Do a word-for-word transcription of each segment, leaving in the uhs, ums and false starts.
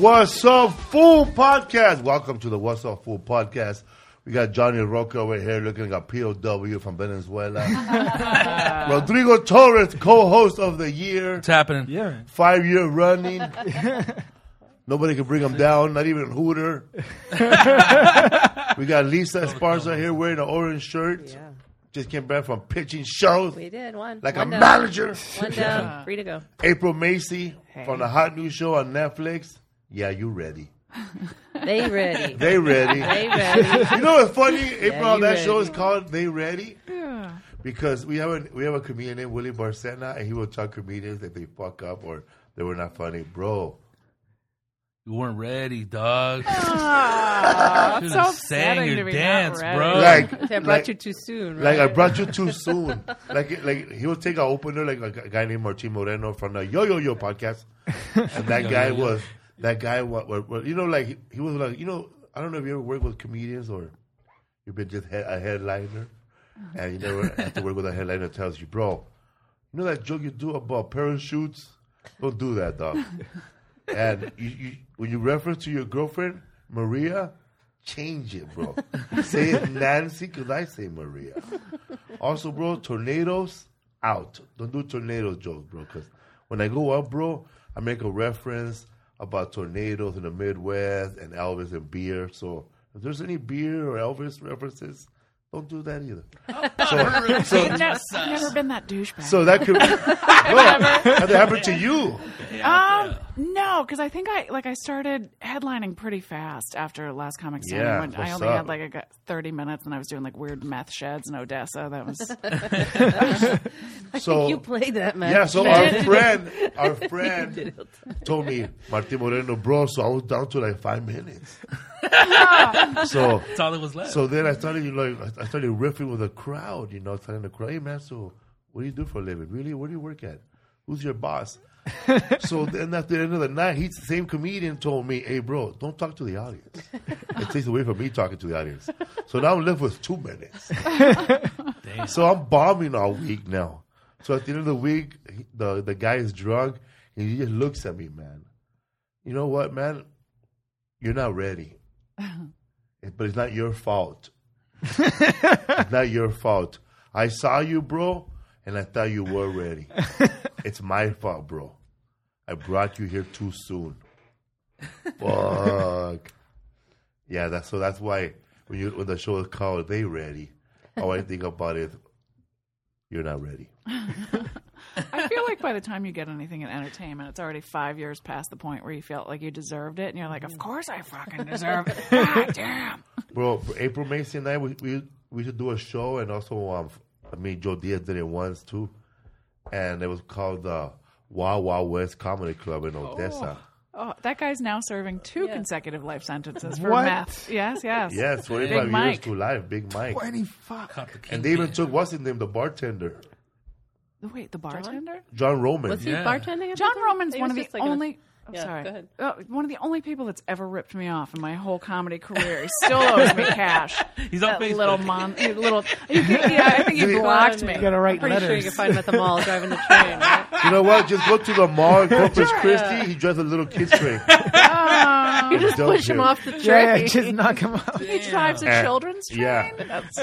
What's Up Fool Podcast. Welcome to the What's Up Fool Podcast. We got Johnny Roca over here looking like a P O W from Venezuela. Rodrigo Torres, co-host of the year. What's happening? Yeah. Five year running. Nobody can bring him down, not even Hooter. We got Lisa Esparza here wearing an orange shirt. Yeah. Just came back from pitching shows. We did one. Like one a down. manager. One down. Free to go. April Macy Hey. from the hot new show on Netflix. Yeah, you ready. They ready. They ready. They ready. You know what's funny? April, how you that ready. show is called They Ready? Yeah. Because we have a we have a comedian named Willie Barcena, and he will tell comedians if they fuck up or they were not funny. Bro. You weren't ready, dog. Oh, Should've it's so sang upsetting your to be dance, not ready. bro. Like, I brought like, you too soon, like right? I brought you too soon. like like he will take an opener like a guy named Martin Moreno from the Yo Yo Yo podcast. And that guy Yo, yo, yo. was that guy what, what, what you know like he, he was like you know I don't know if you ever worked with comedians or you've been just head, a headliner and you never have to work with a headliner that tells you, bro, you know that joke you do about parachutes? Don't do that, dog. And you, you, when you reference to your girlfriend, Maria, change it, bro. Say it Nancy, because I say Maria. Also, bro, tornadoes, out. Don't do tornado jokes, bro, because when I go up, bro, I make a reference about tornadoes in the Midwest and Elvis and beer. So if there's any beer or Elvis references, don't do that either. So, so, I've never, I've never been that douchebag. so that could no, that happened to you. um, no, because I think I like I started headlining pretty fast after Last Comic Standing. Yeah, when I what's only up? had like I got thirty minutes, and I was doing like weird meth sheds in Odessa. That was I So think you played that, man. yeah, so our friend, our friend told me, Martin Moreno, bro, so I was down to like five minutes. so That's all that was left. so then I started, you know, I started riffing with the crowd, you know, telling the crowd, hey man, so what do you do for a living? Really? Where do you work at? Who's your boss? So then at the end of the night, he's the same comedian told me, hey bro, don't talk to the audience. It takes away from me talking to the audience. So now I'm left with two minutes. Damn. So I'm bombing all week now. So at the end of the week, he- the the guy is drunk, and he just looks at me, man. You know what, man? You're not ready. It- but it's not your fault. It's not your fault. I saw you, bro, and I thought you were ready. It's my fault, bro. I brought you here too soon. Fuck. Yeah, that's so. That's why when you when the show is called "They Ready," all I think about is you're not ready. I feel like by the time you get anything in entertainment, it's already five years past the point where you felt like you deserved it, and you're like, of course I fucking deserve it. God damn. Bro, April Macy and I, we we, we should do a show, and also um, I mean Joe Diaz did it once too, and it was called the Wild Wild West Comedy Club in Odessa. Oh, that guy's now serving two Yeah. consecutive life sentences for What? meth. Yes, yes. Yeah, twenty-five years Mike. to life, Big Mike. twenty-five. Caught the And they even kingpin. took what's his name, the bartender, Wait, the bartender? John Roman. Was he Yeah. bartending? At John the time? Roman's He one was of the just like in a- only. I'm Yeah, sorry. go ahead. Uh, one of the only people that's ever ripped me off in my whole comedy career. He still owes me cash. He's on that Facebook. little mon, little. You can, yeah, I think he blocked me. You gotta write Pretty sure you letters. can find him at the mall driving the train, right? You know what? Just go to the mall, Corpus Christi. He drives a little kid's train. Oh, You just Don't push him you? off the Yeah, train. yeah, just knock him out. he drives a Uh, children's train. yeah. That's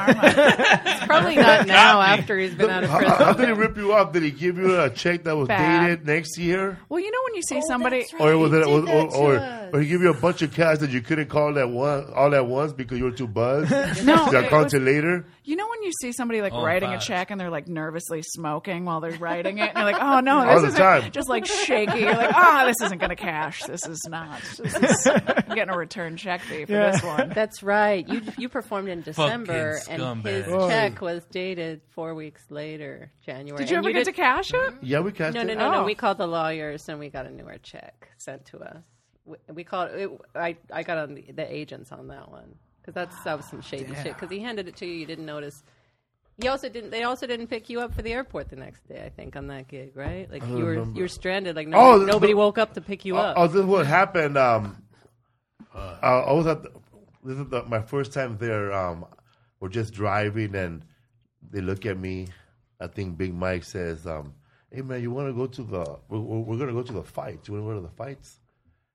karma. Probably not now after he's been out of How, prison. how did he rip you off? Did he give you a check that was Bad. dated next year? Well, you know when you see Oh, somebody. that's right. Or was He it, did or, that or, to or, us. or he give you a bunch of cash that you couldn't call that one all at once because you were too buzzed? No, I'll it call was- it later. You know when you see somebody like Oh, writing fast. a check and they're like nervously smoking while they're writing it, and you're like, oh no, All this the isn't time. just like shaky. You're like, ah, this isn't going to cash. This is not. This is I'm getting a return check fee for Yeah. this one. That's right. You you performed in December, Fucking and his scumbag. check was dated four weeks later, January. Did you And ever get to cash it? Yeah, we cashed No, no, it. no, Oh. no. We called the lawyers and we got a newer check sent to us. We, we called it. I I got on the, the agents on that one because that's that was some shady shit. Because he handed it to you, you didn't notice. He also didn't. They also didn't pick you up for the airport the next day. I think on that gig, right? Like you were remember. you were stranded. Like Oh, nobody, the- nobody the- woke up to pick you Oh, up. oh, this is what happened. Um, uh, I was at the, this is the, my first time there. Um, we're just driving and they look at me. I think Big Mike says, um, "Hey man, you want to go to the? We're, we're going to go to the fights. You want to go to the fights?"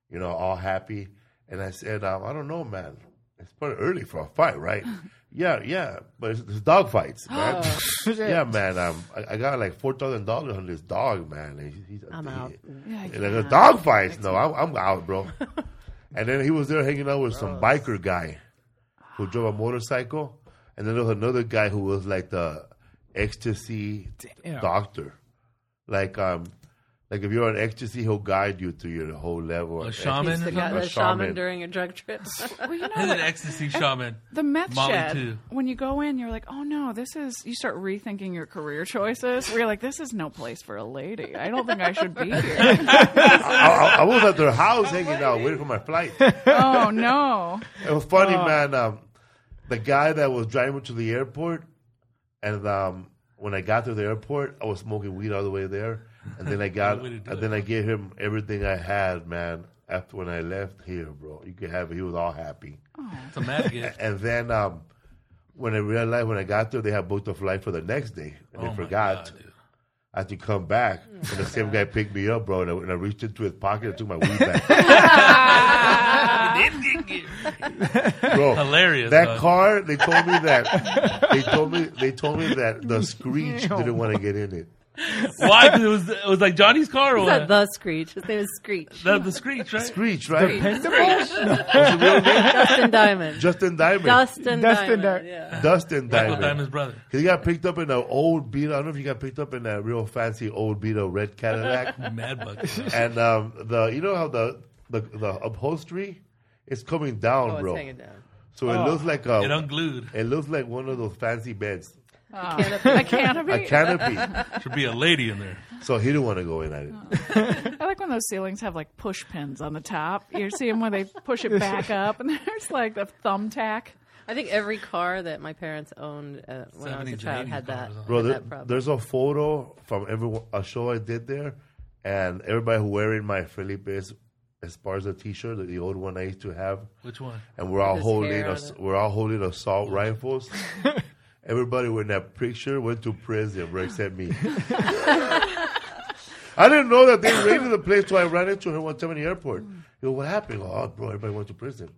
you know, all happy. And I said, um, I don't know, man. It's pretty early for a fight, right? yeah, yeah. But it's, it's dog fights, man. Oh. yeah, man. Um, I, I got like four thousand dollars on this dog, man. And he's, he's, I'm he, out. Yeah, I And like, can't. a dog fights? No, I'm, I'm out, bro. And then he was there hanging out with some biker guy who drove a motorcycle. And then there was another guy who was like the ecstasy Damn. doctor. Like, um, like if you're on ecstasy, he'll guide you to your whole level. A of shaman? He's the, or guy, something? the A shaman shaman. during a drug trip. Well, you know, And like, an ecstasy shaman. the meth Molly, shed, too. when you go in, you're like, oh no, this is, you start rethinking your career choices. Where you're like, this is no place for a lady. I don't think I should be here. I, I, I was at their house hanging out, waiting for my flight. Oh no. It was funny, man. Um, the guy that was driving me to the airport, and um, when I got to the airport, I was smoking weed all the way there, and then I got, Way to do and it. then I gave him everything I had, man. After when I left here, bro, you could have it. He was all happy. It's a mad gift. And then um, when I realized when I got there, they had booked a flight for the next day, and Oh they my forgot. God, dude. I had to come back, and the same guy picked me up, bro, and I, and I reached into his pocket and took my weed back. Bro, Hilarious. that dog. car, they told me that they told me they told me that the Screech didn't want to get in it. Why? 'Cause it was it was like Johnny's car or It's not what? the Screech. His name is Screech. The, the Screech, right? Screech, right? Pensacola? Justin Diamond. Justin Diamond. Dustin, Dustin Diamond. Di- Yeah. Dustin Michael Diamond. Diamond's brother. He got picked up in an old Beetle. I don't know if he got picked up in that real fancy old Beetle red Cadillac. Mad bug. And um, the you know how the the, the upholstery is coming down, Oh, it's bro. hanging down. So it looks like a It unglued. it looks like one of those fancy beds, Canopy. A canopy? a canopy. Should be a lady in there. So he didn't want to go in at it. I like when those ceilings have like push pins on the top. You see them when they push it back up, and there's like the thumbtack. I think every car that my parents owned uh, when I was a seventies, child eighties had that. cars, huh? Bro, had there, that problem. there's a photo from every a show I did there, and everybody who wearing my Felipe Esparza T-shirt, the old one I used to have, Which one? and we're all his holding hair us, on it. we're all holding assault rifles. Everybody in that picture went to prison, bro, except me. I didn't know that they raided the place, so I ran into her one time in the airport. Yo, what happened? Oh, bro, everybody went to prison.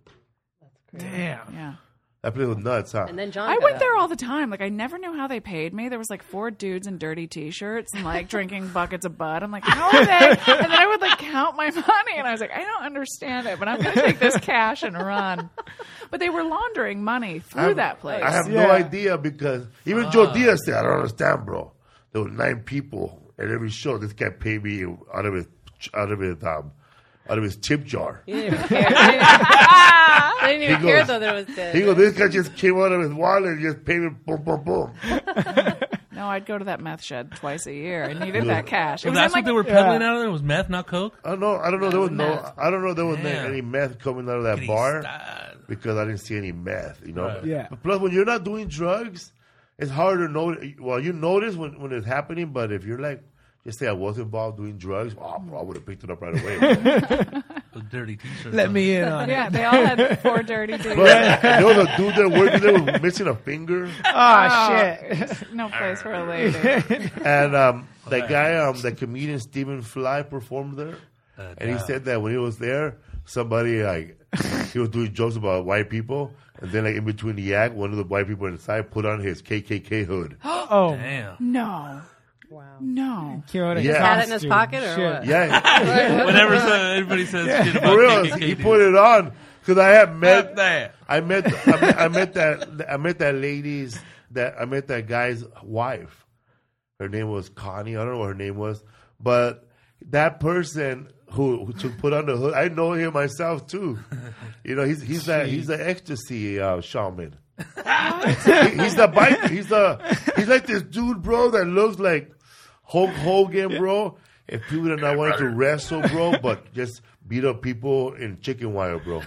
Damn. Yeah. That place was nuts, huh? And then John I got went out. there all the time. Like I never knew how they paid me. There was like four dudes in dirty t-shirts and like drinking buckets of Bud. I'm like, how are they? And then I would like count my money, and I was like, I don't understand it, but I'm going to take this cash and run. But they were laundering money through I have- that place. I have Yeah. no idea because even Joe Diaz said, I don't understand, bro. There were nine people at every show. This guy paid me out of his out of his um, out of his tip jar. He didn't even care. They didn't, they didn't even He care goes- though that it was dead. He goes, this guy just came out of his wallet and just paid me boom, boom, boom. No, I'd go to that meth shed twice a year. I needed that cash. It Well, was that's in, what like, they were peddling out of there? Was meth, not coke? I don't know. I don't know. There was no. meth. I don't know. There was no, Damn. any meth coming out of that Kitty bar style. because I didn't see any meth. You know. Right. Yeah. But plus, when you're not doing drugs, it's hard to know. Well, you notice when when it's happening, but if you're like, just say I was involved doing drugs, oh, bro, I would have picked it up right away. Those dirty t-shirts. Let on. me in on it. Yeah, they all had four dirty dudes. Bro, there was a dude there working there was missing a finger, Oh, shit. No place for a lady. and um, that guy, um, the comedian Stephen Fly performed there, Uh, and he damn. said that when he was there, somebody like he was doing jokes about white people, and then like in between the act, one of the white people inside put on his K K K hood. Oh, Damn. No. Wow. No. came out of Yeah. his Had it in his costume. pocket or Shit. what? Yeah, Whenever so- anybody says shit about for real, K K K, he dude. put it on because I had Fuck met that. I met I met, I met that I met that lady's that I met that guy's wife. Her name was Connie. I don't know what her name was, but that person who, who to put on the hood, I know him myself too. You know, he's he's that he's the ecstasy uh, shaman. He- he's the bike. He's the he's like this dude, bro, that looks like Hulk Hogan, bro. If people are not wanting to wrestle, bro, but just beat up people in chicken wire, bro.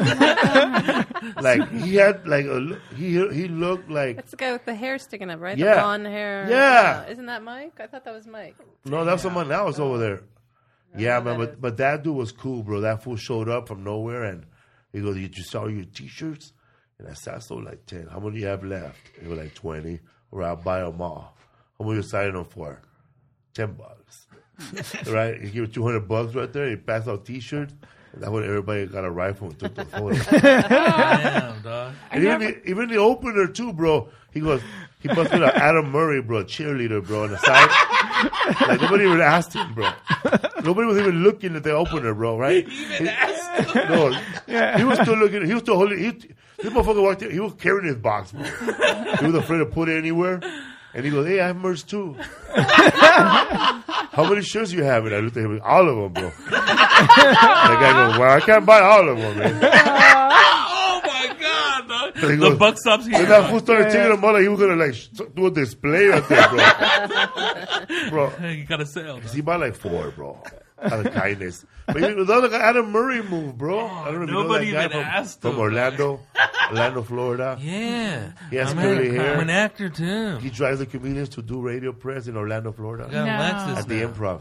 Like he had like a look- he he looked like That's the guy with the hair sticking up, right? Yeah. The blonde hair. Yeah. Uh, isn't that Mike? I thought that was Mike. no, that's someone else over there. Yeah, know man, that but is. but that dude was cool, bro. That fool showed up from nowhere and he goes, "You just saw your t-shirts?" And I said, "I sold like ten. How many do you have left?" He was like twenty. Or I'll buy them all. How much you selling them for? Ten bucks. Right? He gave two hundred bucks right there. He passed out t-shirts. That's when everybody got a rifle and took the photo. Damn, dog. And even, the, even the opener, too, bro. He goes, he busted out Adam Murray, bro, cheerleader, bro, on the side. Like, nobody even asked him, bro. Nobody was even looking at the opener, bro, right? He, no, he was still looking, he was still holding, he, this motherfucker walked in, he was carrying his box, bro. He was afraid to put it anywhere. And he goes, hey, I have merch, too. How many shirts you have? And I looked at him, all of them, bro. That guy goes, well, I can't buy all of them, man. Oh my god, dog. He The goes, buck stops here. and that fool started taking them out like he was going to, like, sh- do a display right there, bro. Bro, Hey, you got to sell. dog. he bought like four, bro. Out of kindness. But he, the other guy, Adam Murray move, bro. I don't know if nobody you know that even guy asked from, him. from Orlando, Orlando, Florida. Yeah. He has I'm, curly an, hair. I'm an actor, too. He drives the comedians to do radio press in Orlando, Florida. Got No. Lexus At the now. Improv.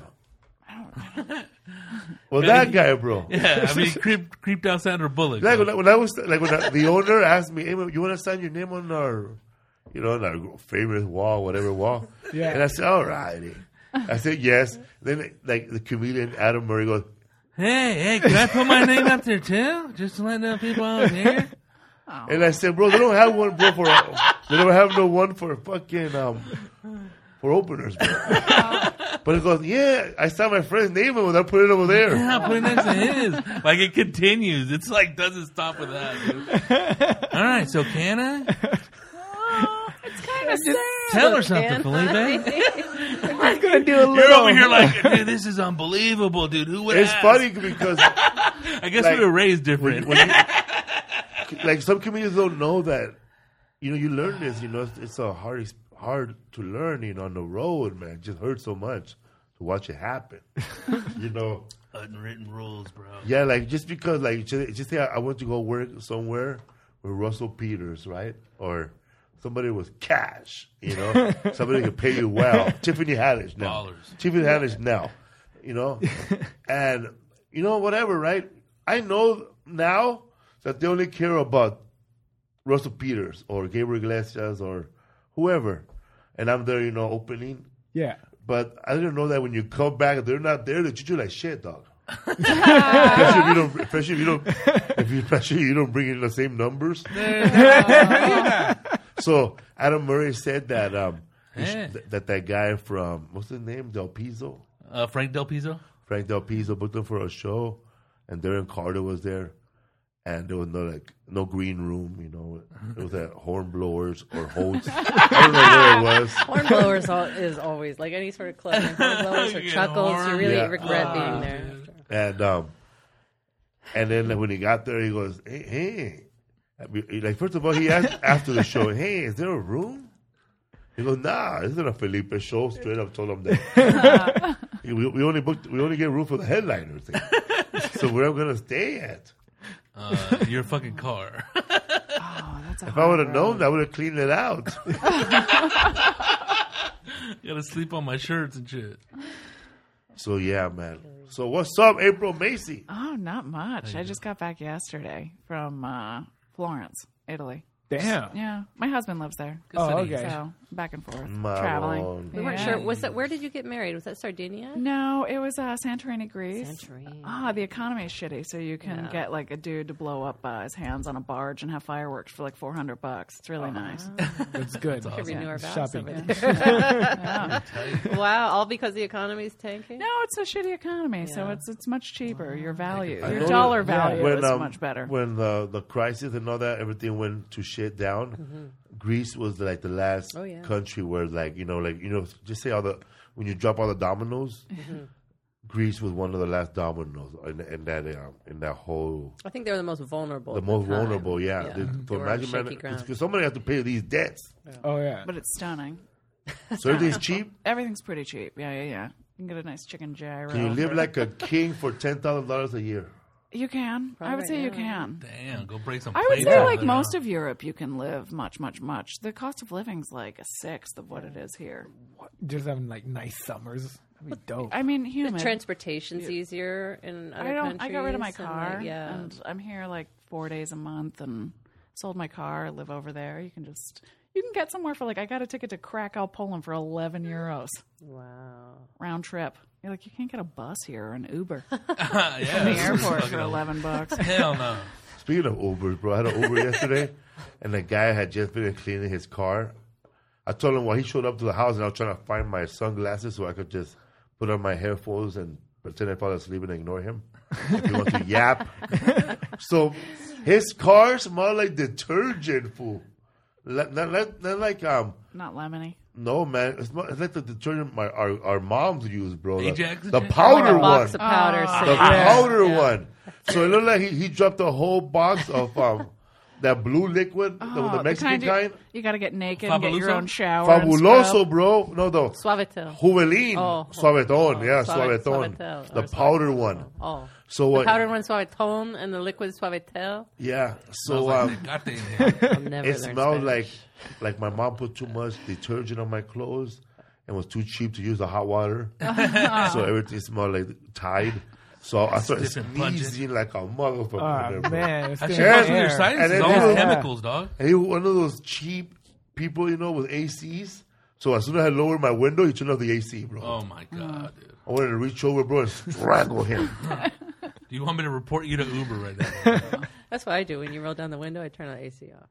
Well, that guy, bro. Yeah, I mean, he creeped, creeped out Sandra Bullock. Like dog. when I, when I was like when I, the owner asked me, "Hey, man, you want to sign your name on our, you know, on our famous wall, whatever wall?" Yeah. And I said, "All righty." I said yes. Then like the comedian Adam Murray goes, Hey, hey, can I put my name up there, too? Just to let know people out here? and I said, "Bro, they don't have one, bro, for they don't have no one for fucking um for openers, bro." But he goes, "Yeah, I saw my friend's name and I put it over there." Yeah, put it next to his. Like, it continues. It's like, doesn't stop with that, dude. All right, so can I? Oh, it's kind of sad. Tell her something, Can Felipe. I'm gonna do a You're little. over here like, dude, this is unbelievable, dude. Who would It's ask? funny because I guess like, we were raised different. when you, like some comedians don't know that, you know, you learn this, you know, it's, it's a hard, ex- hard to learn, you know, on the road, man. It just hurts so much to watch it happen, you know. Unwritten rules, bro. Yeah, like just because, like, just, just say I, I went to go work somewhere with Russell Peters, right? Or somebody with cash, you know, somebody could pay you well. Tiffany Haddish now. Ballers. Tiffany Haddish now, you know, and you know whatever, right? I know now that they only care about Russell Peters or Gabriel Iglesias or whoever, and I'm there, you know, opening. Yeah. But I didn't know that when you come back, they're not there. They treat you like shit, dog. especially if you don't, especially if you don't, if you, especially if you don't bring in the same numbers. So Adam Murray said that um, he sh- Yeah. th- that that guy from what's his name, Del Pizzo, Uh, Frank Del Pizzo? Frank Del Pizzo, booked him for a show, and Darren Carter was there, and there was no like no green room, you know. It was at Hornblowers or Holtz. I don't know where it was. Hornblowers al- is always like any sort of club. Like hornblowers or You get chuckles, you horn. really Yeah. regret Oh, being there. dude. And um, and then when he got there, he goes, "Hey, hey." I mean, like first of all, he asked after the show, "Hey, is there a room?" He goes, "Nah, this isn't a Felipe show." Straight up told him that. we, we only booked, we only get room for the headliners. So where I'm gonna stay at? Uh, your fucking car. Oh, that's a If I would have known, I would have cleaned it out. Gotta sleep on my shirts and shit. So yeah, man. So what's up, April Macy? Oh, not much. I just got back yesterday from uh, Florence, Italy. Damn. Yeah, my husband lives there. Oh, city. okay. So back and forth, Mamon. traveling. We weren't Yeah. sure. Was that where did you get married? Was that Sardinia? No, it was uh, Santorini, Greece. Santorini. Ah, the economy is shitty, so you can Yeah. get like a dude to blow up uh, his hands on a barge and have fireworks for like four hundred bucks. It's really nice. That's good. Could renew our vows Shopping. over there. Yeah. Wow, all because the economy's tanking. No, it's a shitty economy, so Yeah. it's it's much cheaper. Your value, I your know dollar that- value when, is um, much better. When the the crisis and all that, everything went to shit down. Greece was like the last Oh, yeah. country where, like, you know, like you know, just say all the when you drop all the dominoes. Greece was one of the last dominoes in, in that um, in that whole I think they were the most vulnerable. the at most time. vulnerable. Yeah, Yeah. They- They so were on imagine, shaky man, ground. because somebody has to pay these debts. Oh yeah. But it's stunning. So everything's cheap. Everything's pretty cheap. Yeah, yeah, yeah. You can get a nice chicken gyro. Can you live for- like a king for ten thousand dollars a year? You can. I Probably would say you now. can. Damn, go break some I would plates say, over like there, most huh? of Europe, you can live much, much, much. The cost of living's like a sixth of what it is here. Just having like nice summers. That'd be dope. I mean, The human. transportation's easier in other I don't. countries. I got rid of my and, car, like, yeah. and I'm here like four days a month, and sold my car. Live over there. You can just. You can get somewhere for like I got a ticket to Krakow, Poland for eleven euros Wow. round trip. You're like, you can't get a bus here or an Uber yeah, in the it's airport fucking for eleven bucks. Hell no. Speaking of Ubers, bro, I had an Uber yesterday, and the guy had just been cleaning his car. I told him, well, he showed up to the house, and I was trying to find my sunglasses so I could just put on my headphones and pretend I fell asleep and ignore him. If he wants to yap. So his car smelled like detergent, fool. Not, not, not, not like, um, Not lemony. no, man. It's, not, it's like the detergent my, our, our moms use, bro. The, Ajax the detergent? powder Like a box one. of powder. The sitting- powder one. So it looked like he, he dropped a whole box of um, that blue liquid, the, Oh, the Mexican you, kind. You got to get naked and get your Fabuloso? own shower. and Fabuloso, scrub. bro. No, the Suavitel. Juvelin. Oh. Suavetón. Oh, yeah, Suave- Suavetón. Suavitel The or powder Suavitel. one. Oh. So The what? powdered one Suaviton and the liquid Suavitel. Yeah. So So, um, got the I'll never it learn smelled Spanish. like like my mom put too much detergent on my clothes and was too cheap to use the hot water. So everything smelled like Tide. So I started Different budget. sneezing like a motherfucker. Oh, there, bro. man. It's That getting shit goes with air. your sinuses. And then All you those know- chemicals, dog. And he was one of those cheap people, you know, with A Cs. So as soon as I lowered my window, he turned off the A C, bro. Oh my god, dude. I wanted to reach over, bro, and strangle him. Do you want me to report you to Uber right now? That's what I do. When you roll down the window, I turn the A C off.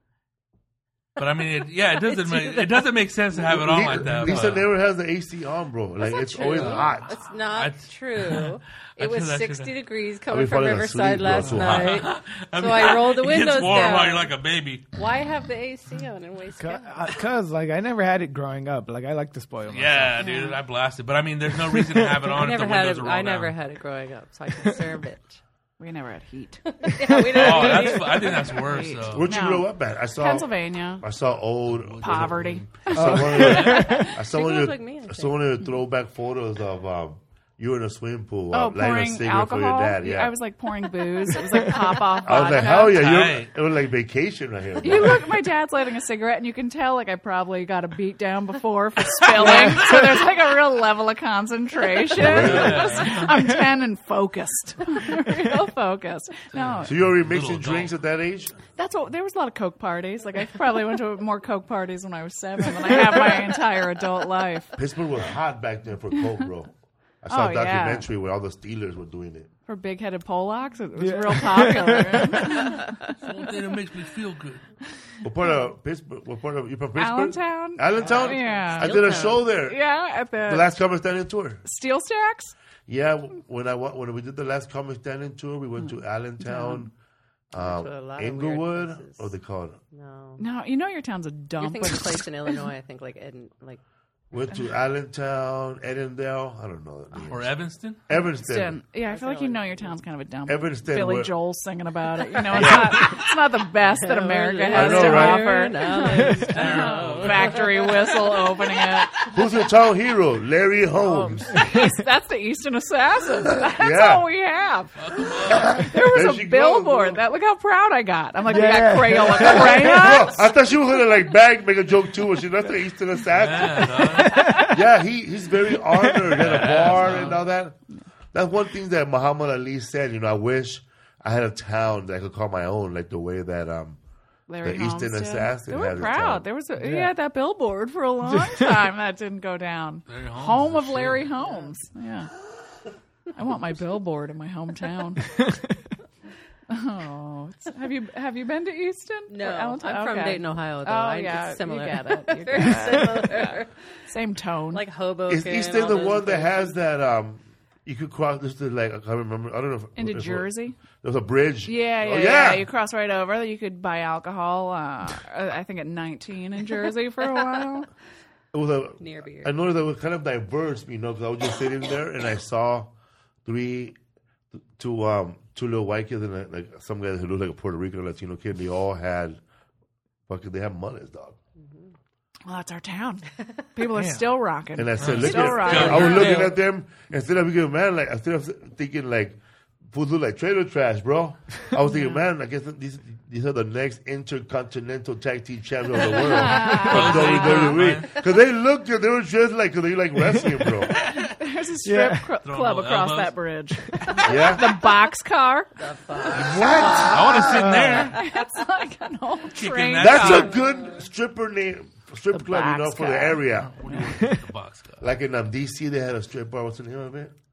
But I mean, it, yeah, it doesn't make it doesn't make sense to have it on like that. Lisa but- never has the A C on, bro. Like That's it's not always true. hot. It's not I- true. I It was feel that sixty shit- degrees I'll coming be from falling Riverside asleep, bro. last It's so hot. night. I So I rolled the it gets windows warm down. while you're like a baby. Why have the A C on and waste gas? Because, like, I never had it growing up. Like, I like to spoil myself. Yeah, dude, I blasted. But I mean, there's no reason to have it I on if the never had windows it. are I rolled never down. had it growing up, so I conserve it. We never had heat. Yeah, we Oh, don't that's, I think that's worse. Though. Where'd you No. grow up at? I saw Pennsylvania. I saw old Poverty. I saw one of the, I saw You one look of like the, me, I I think. saw one of the throwback photos of um, you in a swimming pool, uh, Oh, lighting a pouring cigarette alcohol. for your dad. Yeah, I was like pouring booze. It was like pop off. I was like, hell yeah, you're, Tight. it was like vacation right here. You bro. look, my dad's lighting a cigarette, and you can tell like I probably got a beat down before for spilling. So there's like a real level of concentration. I'm ten and focused, real focused. No, So you already Little mixing adult. drinks at that age? that's what. There was a lot of coke parties. Like I probably went to more coke parties when I was seven than I have my entire adult life. Pittsburgh was hot back then for coke, bro. I saw Oh, a yeah. documentary where all the Steelers were doing it. For big-headed Polacks, it was Yeah. real popular. One thing that makes me feel good. What part of Pittsburgh? What part of you from Pittsburgh? Allentown. Allentown? Yeah. I did a Steeltown. show there. Yeah, at the, The last Comic Standing tour. Steel Stacks. Yeah, when I wa- when we did the last Comic Standing tour, we went to Allentown, um, to a lot of weird Inglewood. places. What they call it? No. No, you know your town's a You're dump. thinking of a place in Illinois, I think, like Ed, like Went to Allentown, Edendale. I don't know. that Or name. Evanston? Evanston. Evanston. Yeah, I feel like you know your town's kind of a dump. Evanston, Billy where- Joel singing about it. You know, it's not, it's not the best that America has know, to right? offer. Oh, factory whistle opening it. Who's your town hero? Larry Holmes. That's the Eastern Assassins. That's Yeah. all we have. There was There a she goes, billboard. bro. That look how proud I got. I'm like, Yeah. we got Crayola Bro, crayons. I thought she was gonna like bag make a joke too, but she's not the Eastern Assassin. Yeah, dog. Yeah, he, he's very honored at a bar and all that. That's one thing that Muhammad Ali said. You know, I wish I had a town that I could call my own, like the way that um Larry The Eastern Holmes did. Assassin They were had his proud. town. There was a, he Yeah. had that billboard for a long time. That didn't go down. Larry Holmes Home is of shit. Larry Holmes. Yeah. I want my billboard in my hometown. Oh, it's- have you have you been to Easton? no. Or I'm Allentown? from Okay. Dayton, Ohio. Though. Oh I, yeah, it's similar. you get it. You Very get it. similar. Same tone. Like Hoboken. is Easton all the those one that places. has that um you could cross this to like I can't remember I don't know if, Into if it- Jersey. There's a bridge. Yeah, yeah, Oh, yeah, yeah. You cross right over. You could buy alcohol. Uh, I think at nineteen in Jersey for a while. It was a Near beer. I noticed it was kind of diverse, you know, because I was just sitting there and I saw three, two, um, two little white kids and uh, like some guys who looked like a Puerto Rican or Latino kid. They all had, fucking, they had mullets, dog. Well, that's our town. People are still rocking. And I said, look Still at, rocking. I was looking Yeah. at them instead of being man, like instead of thinking like, fools look like trailer trash, bro. I was thinking, man, I guess these these are the next intercontinental tag team champions of the world from W W E. Because they looked good, they were dressed like they like wrestling, bro. There's a strip Yeah. cl- Throwing club little across elbows. that bridge. Yeah. The boxcar. I want to sit in there. It's like an old train. that That's car. a good stripper name, strip The club, you know, box for the car. area. What do you want with the box car? Like in um, D C, they had a strip bar. What's the name of it?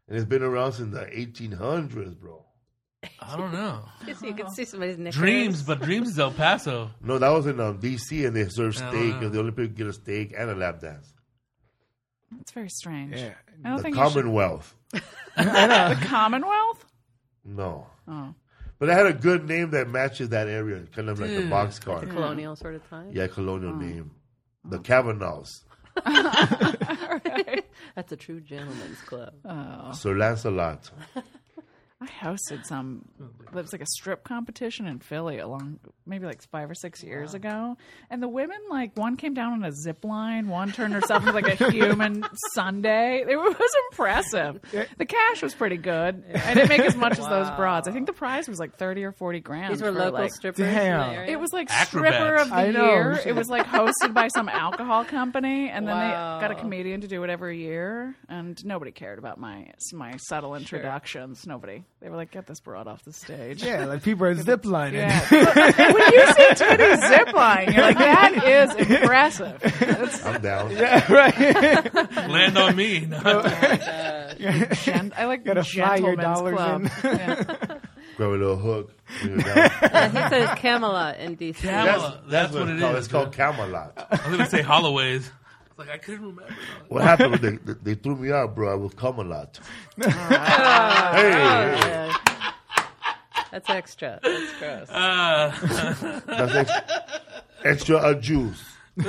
and it's been around since the eighteen hundreds, bro. I don't know. So you can see somebody's knickers. Dreams, but Dreams is El Paso. No, that was in um, D C, and they serve I don't steak. know. And the only people get a steak and a lap dance. That's very strange. Yeah. I don't The think you should- Commonwealth. the Commonwealth. No. Oh, But it had a good name that matches that area, kind of like a Dude. boxcar. The colonial sort of time. Yeah, colonial name. The Kavanaughs. That's a true gentleman's club. Sir Lancelot. I hosted some. It was like a strip competition in Philly, along maybe like five or six years ago. And the women, like one came down on a zip line, one turned herself into like a human Sunday. It was impressive. The cash was pretty good. I didn't make as much as those broads. I think the prize was like thirty or forty grand. These were for, local like, strippers in the Damn. area. It was like Acrobats. stripper of the I know. year. It was like hosted by some alcohol company, and then Wow. they got a comedian to do it every year. And nobody cared about my my subtle introductions. Nobody. They were like, "Get this broad off the stage." Yeah, like people are ziplining. Yeah. When you see Titty zip line, you're like, "That is impressive." It's I'm down. Yeah, right. Land on me. No. gen- I like Gotta fly your gentlemen's dollars club. in. Yeah. Grab a little hook. Bring it down. Yeah, he said it's Camelot in D C. Camelot. That's, that's, what, it it's called. is, It's called dude. Camelot. I was gonna say Holloway's. It's like I couldn't remember. What happened? Was they, they, they threw me out, bro. I was Camelot. Oh, Hey, hey. yeah. That's extra. That's gross. Uh, That's ex- extra a juice. Ew,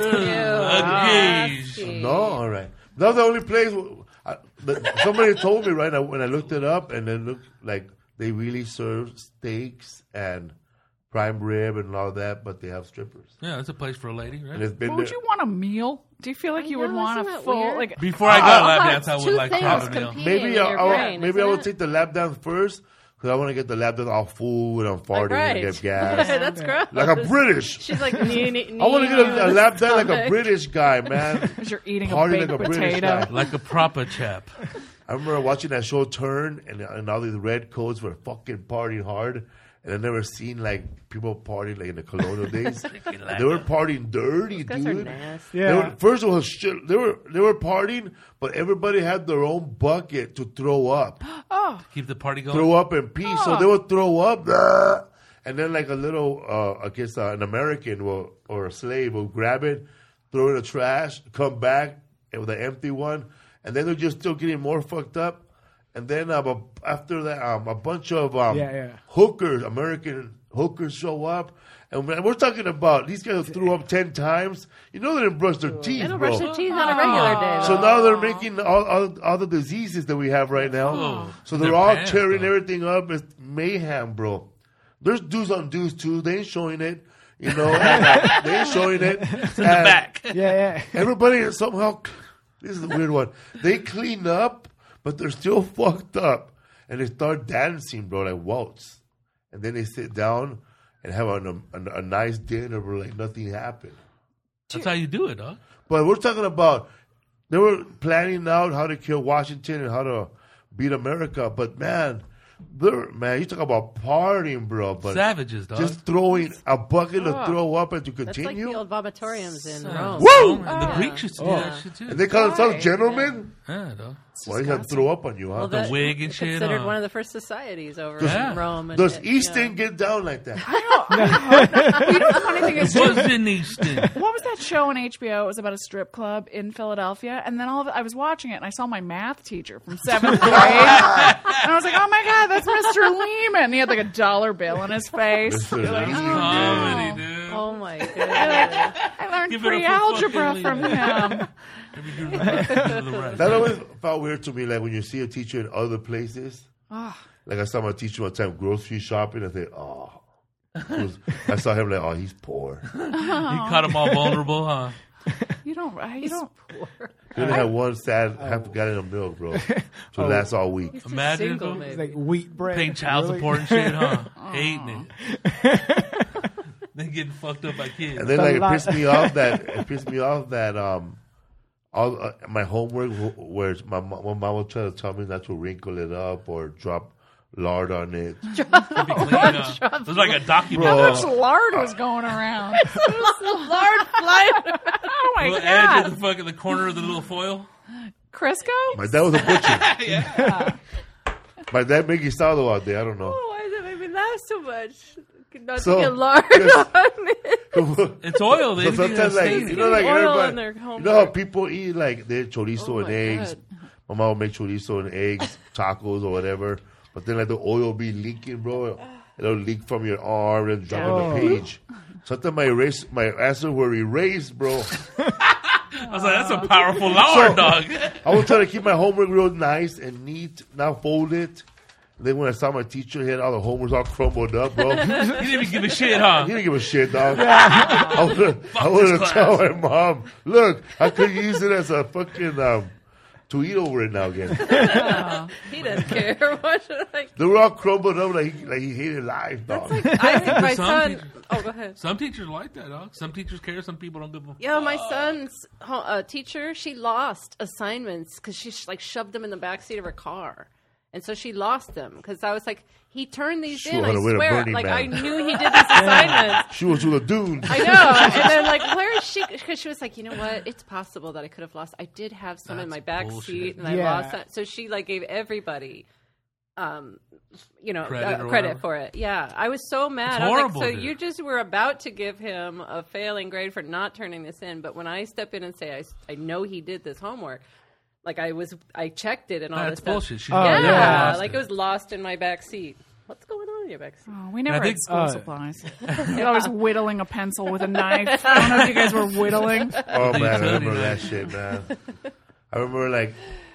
a gauge. nasty. No, all right. That was the only place. I, but somebody told me right now when I looked it up, and it looked like they really serve steaks and prime rib and all that, but they have strippers. Yeah, that's a place for a lady, And right? it's been But would there. you want a meal? Do you feel like I you would know, want isn't a that full weird? like? Before I got a lap Oh, dance, I it's would two like things to have a meal. competing. Maybe in I, your I, brain, maybe I isn't would it? take the lap dance first because I want to get the lap dance all full and I'm farting right. and get gas. That's gross. Like a British. She's like, nee, nee, nee, I want to get a, a lap dance like a stomach. British guy, man. As you're eating a Party baked like a British potato. guy. Like a proper chap. I remember watching that show Turn, and, and all these red coats were fucking partying hard. And I never seen like people partying like in the colonial days. They were partying dirty, These guys are dude. nasty. They Yeah. were, first of all, shit, they were they were partying, but everybody had their own bucket to throw up, Keep the party going. throw up and pee. So they would throw up, blah, and then like a little, uh, I guess uh, an American will, or a slave will grab it, throw it in the trash, come back and with an empty one, and then they're just still getting more fucked up. And then um, after that, um, a bunch of um, Yeah, yeah. hookers, American hookers, show up. And we're talking about these guys threw up ten times. You know they didn't brush their teeth, They don't bro. brush their teeth on a regular day. So though. now they're making all, all, all the diseases that we have right now. Oh. So they're Their all pants, tearing though. everything up. It's mayhem, bro. There's dudes on dudes too. They ain't showing it. You know, and, uh, they ain't showing it. It's in the back. Yeah, yeah. Everybody is somehow. This is a weird one. They clean up, but they're still fucked up, and they start dancing, bro, like waltz. And then they sit down and have a, a, a nice dinner where like nothing happened. That's how you do it, dog. But we're talking about they were planning out how to kill Washington and how to beat America. But man, they're, man, you talk about partying, bro. But Savages, dog. just throwing a bucket to Oh. throw up and to That's like continue. the old vomitoriums in Uh, Rome. Woo! And the Greeks used to do that shit too. and they call themselves Why? gentlemen. Yeah, dog. Why you have to throw up on you, huh? Well, that- wig and shit Considered on. one of the first societies over Yeah. in Rome. And, Does and, you know. Easton get down like that? You know the funny thing is, Was in Easton. what was that show on H B O? It was about a strip club in Philadelphia, and then all of it, I was watching it, and I saw my math teacher from seventh grade, and I was like, "Oh my god, that's Mister Lehman!" He had like a dollar bill in his face. Mister You're like, Lehman. "Oh, Comedy, dude. Oh my goodness. I learned Give it up for pre-algebra fucking from Lehman. him. Every dude to the left, dude to the right. That always felt weird to me, like when you see a teacher in other places. Like I saw my teacher one time grocery shopping, and I said, "Oh." It was- I saw him like, "Oh, he's poor." He caught them all vulnerable, huh? You don't. You don't. He only had one sad half a gallon of milk, bro, to last all week. Just Imagine single, if it maybe. It's like wheat bread. Paying child Really? support and shit, huh? Hating it. Then getting fucked up by kids. And then like it lot. pissed me off that it pissed me off that um all uh, my homework wh- where it's my mo- my mom would try to tell me not to wrinkle it up or drop lard on it. Be clean, huh? It was like a documentary. How much lard was going around? Lard flight. Oh my The edge of god, the fucking the corner of the little foil. Crisco. My dad was a butcher. My dad making salad out there. I don't know. Oh, why does it make me laugh so much? Not So, to get lard yes. on it. It's oil. They So anything sometimes, that's like tasty. you know, like Oil everybody, in their you know how homework. people eat like their chorizo Oh and my eggs. God. My mom would make chorizo and eggs, tacos or whatever. But then like the oil be leaking, bro. It'll leak from your arm and drop on the page. Sometimes my erase, my answers were erased, bro. I was like, that's a powerful lard, dog. I was trying to keep my homework real nice and neat, not folded. Then when I saw my teacher, he had all the homework all crumbled up, bro. You didn't even give a shit, huh? He didn't give a shit, dog. I would I would have class. told my mom, look, I could use it as a fucking um, to eat over it now again. He doesn't care. What should I? They were all crumbled up like he, like he hated life, dog. I think my Some son. teachers- Oh, go ahead. Some teachers like that, dog. Some teachers care. Some people don't give a Yeah, my son's ho- uh, teacher, she lost assignments because she sh- like shoved them in the backseat of her car. And so she lost them because I was like, he turned these She in. was I on the way to swear, Burning like Man. I knew he did this assignment. She was to the dunes. I know. And then like, where is she? Because she was like, you know what? It's possible that I could have lost. I did have some in my That's back bullshit. seat, and I Yeah. lost that. So she like gave everybody, um, you know, Credit uh, or credit whatever. for it. Yeah, I was so mad. It's I was horrible, like, so dude. you just were about to give him a failing grade for not turning this in, but when I step in and say I, I know he did this homework. Like I was, I checked it and all That's this stuff. bullshit. She Oh, Yeah, yeah. lost like it was lost in my back seat. What's going on in your back seat? Oh, we never I think- had school uh, supplies. You're always whittling a pencil with a knife. I don't know if you guys were whittling. Oh man, I utility remember that knife. shit, man. I remember like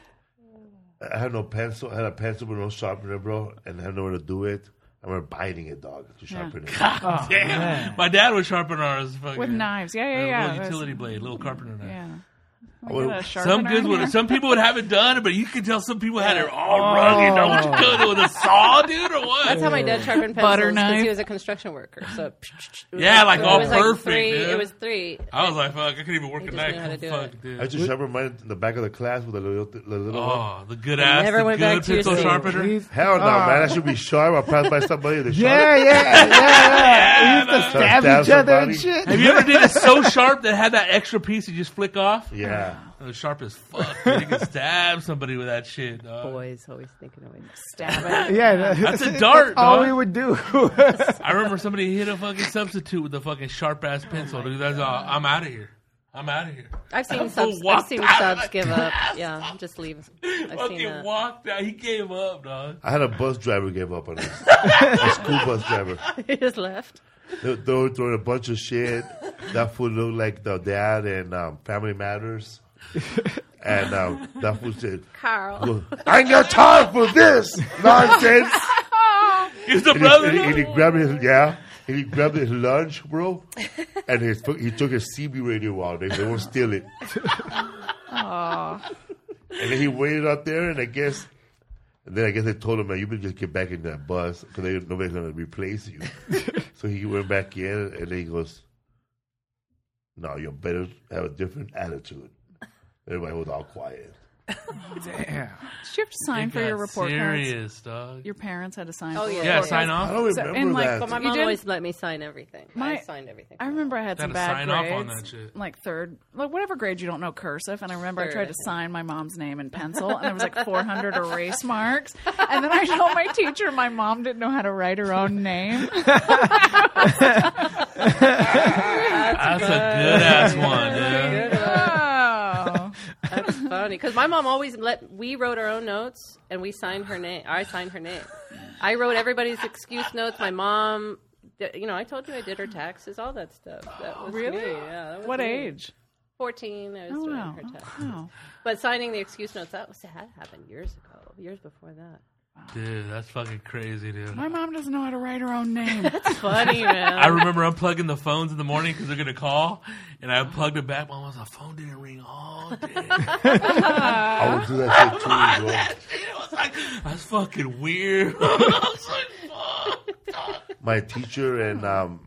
I had no pencil. I had a pencil with no sharpener, bro, and I had nowhere to do it. I remember biting it, dog, to sharpen it. Oh, Damn. man. My dad would sharpen ours. Fucking, With knives. Yeah, a yeah, yeah. little That's- utility blade, little carpenter knife. Yeah. I We would- got a Some sharpener kids in would. here. Some people would have it done, but you could tell some people had it all rugged. Know what you could do with a saw, dude, or what? That's how my dad sharpened Butter pencils because knife. he was a construction worker. So it was Yeah, like it all was perfect, Like three, dude. It was three. I was like, fuck, I couldn't even work He a just knife. knew how to do Fuck, it. dude. I used to sharpen mine in the back of the class with a little, the little one. Oh, the good ass, never the went good back to your pencil seat. sharpener. Please. Hell no, Ah. man! I should be sharp. I pass by somebody. They Yeah, sharp. yeah, yeah, yeah. We used to man. stab Stab each other and somebody. shit. Have you ever did it so sharp that had that extra piece you just flick off? Yeah. It was sharp as fuck. Dude. You could stab somebody with that shit, dog. Boys always thinking of ways. Stab it. Yeah, That's a dart, all dog. we would do. I remember somebody hit a fucking substitute with a fucking sharp ass pencil. Dude, that's all. I'm out of here. I'm out of here. I've seen Fool subs. I've walked seen out subs of give the up. Yeah, just leave. I've seen Fucking that. walked out. He gave up, dog. I had a bus driver give up on us. A school bus driver. He just left. They, they were throwing a bunch of shit. That fool looked like the dad in um, Family Matters. And um, that fool said, Carl. I ain't got time for this nonsense. He's the And he, brother. and he, and he grabbed his, yeah, and he grabbed his lunch, bro. And his, he took his C B radio out. They, they won't steal it. And then he waited out there, and I guess, and then I guess they told him, man, you better just get back in that bus because nobody's going to replace you. So he went back in, and then he goes, no, you better have a different attitude. Everybody was all quiet. Damn. Did you have to sign It for your got report cards? serious, dog. Your parents had to sign Oh, for yeah. report Yeah, cards? sign I off. don't So, remember and, like, that. But my You mom didn't- always let me sign everything. I My- signed everything. I remember I had some Gotta bad sign grades, off on that shit. like third, like whatever grade you don't know cursive. And I remember I Third, tried I to think. sign my mom's name in pencil, and there was like four hundred erase marks. And then I told my teacher my mom didn't know how to write her own name. That's a good ass one, dude. Oh, That's funny because my mom always let we wrote our own notes and we signed her name. I signed her name. I wrote everybody's excuse notes. My mom, did- you know, I told you I did her taxes, all that stuff. That was really? me. Yeah. That was What me. age? Fourteen. I was Oh doing wow. her taxes. Wow. But signing the excuse notes that was that happened years ago. Years before that. Dude, that's fucking crazy, dude. My mom doesn't know how to write her own name. Funny man. I remember unplugging the phones in the morning because they're gonna call, and I unplugged it back. Mom was the phone didn't ring all day. I would do that shit too, bro. It was like that's fucking weird. I was like, fuck. My teacher in um,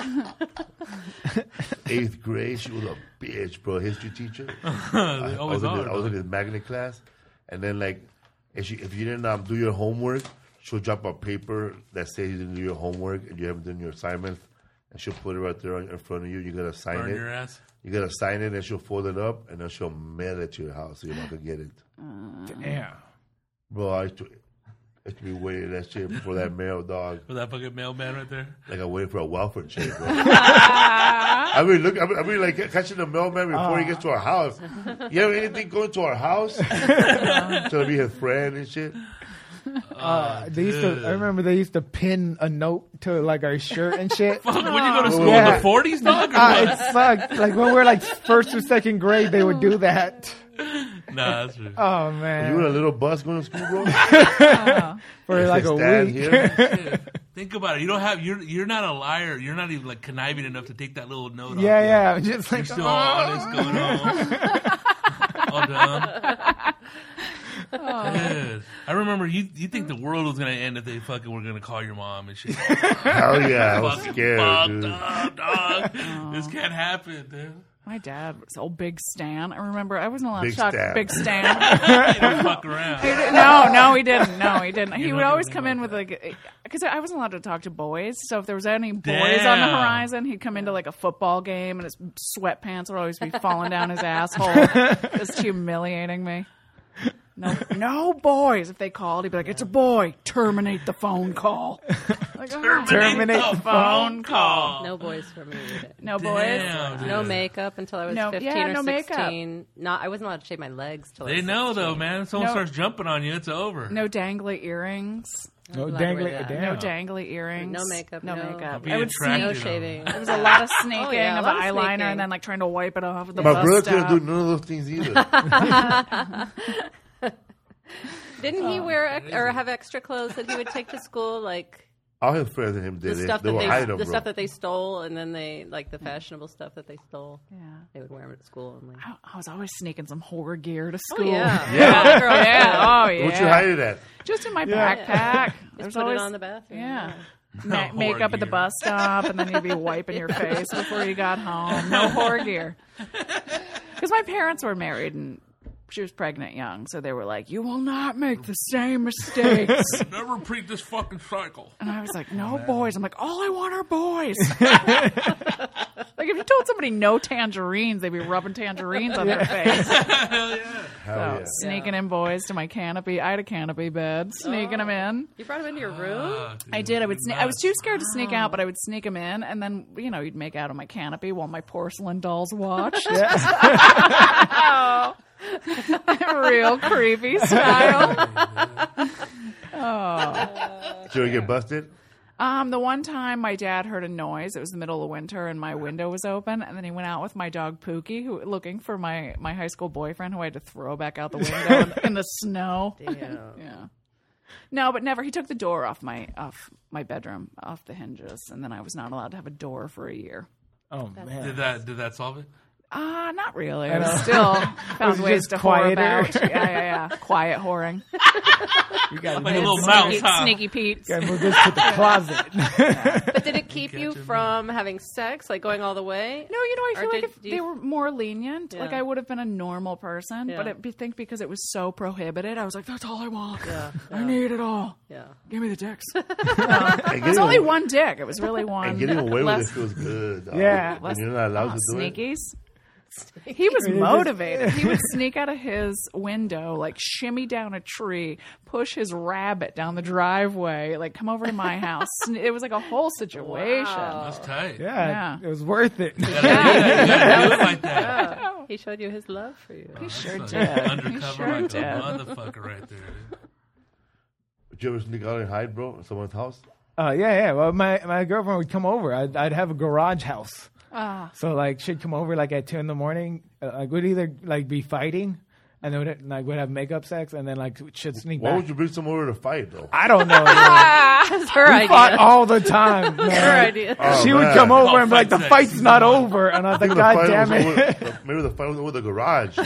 eighth grade, she was a bitch, bro. History teacher. They I always was, in, are. the- I was in dog. his magnet class, and then like, if, she, if you didn't um, do your homework, she'll drop a paper that says you didn't do your homework and you haven't done your assignments, and she'll put it right there in front of you. You gotta sign Burn it. your ass. You gotta sign it, and she'll fold it up, and then she'll mail it to your house so you're not gonna get it. Damn. Bro, I used to, used to be waiting that shit for that mail, dog. For that fucking mailman right there. Like I'm waiting for a welfare check, bro. I mean, look, I mean, I mean, like catching the mailman before uh. he gets to our house. You have anything going to our house? Trying to be his friend and shit. Uh, they used to, I remember they used to pin a note to like our shirt and shit. Fuck, when you go to school yeah. in the forties, dog? Uh, it sucked. Like when we were like first or second grade, they would do that. Nah, that's true. Oh man, you in a little bus going to school, bro? uh, For like a week. Here. Think about it. You don't have. You're you're not a liar. You're not even like conniving enough to take that little note. Yeah, off yeah. I'm just you're like still honest, going on. All done. Oh. Dude, I remember you. You think the world was gonna end if they fucking were gonna call your mom and shit. Hell yeah, I was scared, dude. Up, dog. Oh. This can't happen, dude. My dad was old Big Stan. I remember I wasn't allowed Big to talk Stan. Big Stan. You don't fuck around. No, no, he didn't. No, he didn't. He You would don't always do come that. in with like, because I wasn't allowed to talk to boys. So if there was any boys Damn. on the horizon, he'd come into like a football game and his sweatpants would always be falling down his asshole, just humiliating me. No, no boys. If they called, he'd be like, "It's a boy. Terminate the phone call." Like, Terminate, Terminate the the phone call. No boys for me. no Damn, boys. dude. No makeup until I was No- fifteen yeah, or no makeup. sixteen. Not, I wasn't allowed to shave my legs till I They was know sixteen. though, man. If someone No. starts jumping on you, it's over. No dangly earrings. no allowed to wear dangly. that. Damn. No dangly earrings. No makeup, No, no- makeup. Be I would attractive. sneak. No shaving. There was a lot of sneaking Oh, yeah, a of lot of eyeliner sneaking. and then like trying to wipe it off with the My bus brother stop. couldn't do none of those things either. Didn't he wear ex- or have extra clothes that he would take to school, like All his friends and him the did it. stuff They that were they hiding them, the bro. stuff that they stole, and then they like the fashionable stuff that they stole. Yeah. They would wear them at school. And like, I, I was always sneaking some horror gear to oh school. yeah, Yeah. Girls yeah. do. Oh, yeah. What you hide it at? Just in my Yeah. backpack. Just There's put always it on the bathroom. yeah. No Ma- horror makeup at the gear. bus stop, and then you'd be wiping your face before you got home. No horror gear. Because my parents were married, and she was pregnant young, so they were like, "You will not make the same mistakes." Never repeat this fucking cycle. And I was like, "No boys." I'm like, "All I want are boys." Like if you told somebody no tangerines, they'd be rubbing tangerines on their face. Hell yeah. Hell So yeah. sneaking in boys to my canopy. I had a canopy bed. Sneaking them in. You brought them into your room. Ah, dude, I did. I would. Sne- I was too scared to sneak Oh. out, but I would sneak them in, and then you know you'd make out on my canopy while my porcelain dolls watched. Real creepy style. Did you ever get busted? Um, the one time my dad heard a noise. It was the middle of winter, and my window was open. And then he went out with my dog Pookie, who looking for my my high school boyfriend, who I had to throw back out the window in, in the snow. Damn. Yeah. No, but never. He took the door off my off my bedroom, off the hinges, and then I was not allowed to have a door for a year. Oh man. Did that? Did that solve it? Ah, uh, not really. I know. was still found was ways just to whore quieter. about. Yeah, yeah, yeah. Quiet whoring. You got Like a to little mouse, huh? Sneaky Pete's. move this to the closet. But did it keep you Catch 'em. from having sex, like going all the way? No, you know, I Or feel like did- if do you- they were more lenient, like Yeah. I would have been a normal person. Yeah. But I think because it was so prohibited, I was like, that's all I want. Yeah, I yeah. need it all. Yeah. Give me the dicks. And It was getting only away- one dick. It was really one. And getting away with less, it feels good. Dog. Yeah. When you're not allowed oh, to do it. sneakies. He was motivated. He would sneak out of his window, like shimmy down a tree, push his rabbit down the driveway, like come over to my house. It was like a whole situation. Wow. That's tight. Yeah, Yeah. it was worth it. You gotta, you gotta do it like that. Yeah. He showed you his love for you. He sure That's did. like He Undercover sure like did. a motherfucker right there. Dude. Did you ever sneak out and hide, bro, in someone's house? Uh, yeah, yeah. Well, my, my girlfriend would come over. I'd, I'd have a garage house. Ah. So, like, she'd come over, like, at two in the morning. Uh, like, we'd either, like, be fighting, and then we'd, like, we'd have makeup sex, and then, like, she'd sneak Why back. would you bring someone over to fight, though? I don't know. man. That's her We fought idea. all the time. Her man. idea. Oh, She would man. come over Oh, and be like, the fight fight's sex. not over. And I was like, Maybe the God fight damn was it. over- Maybe the fight was over the garage.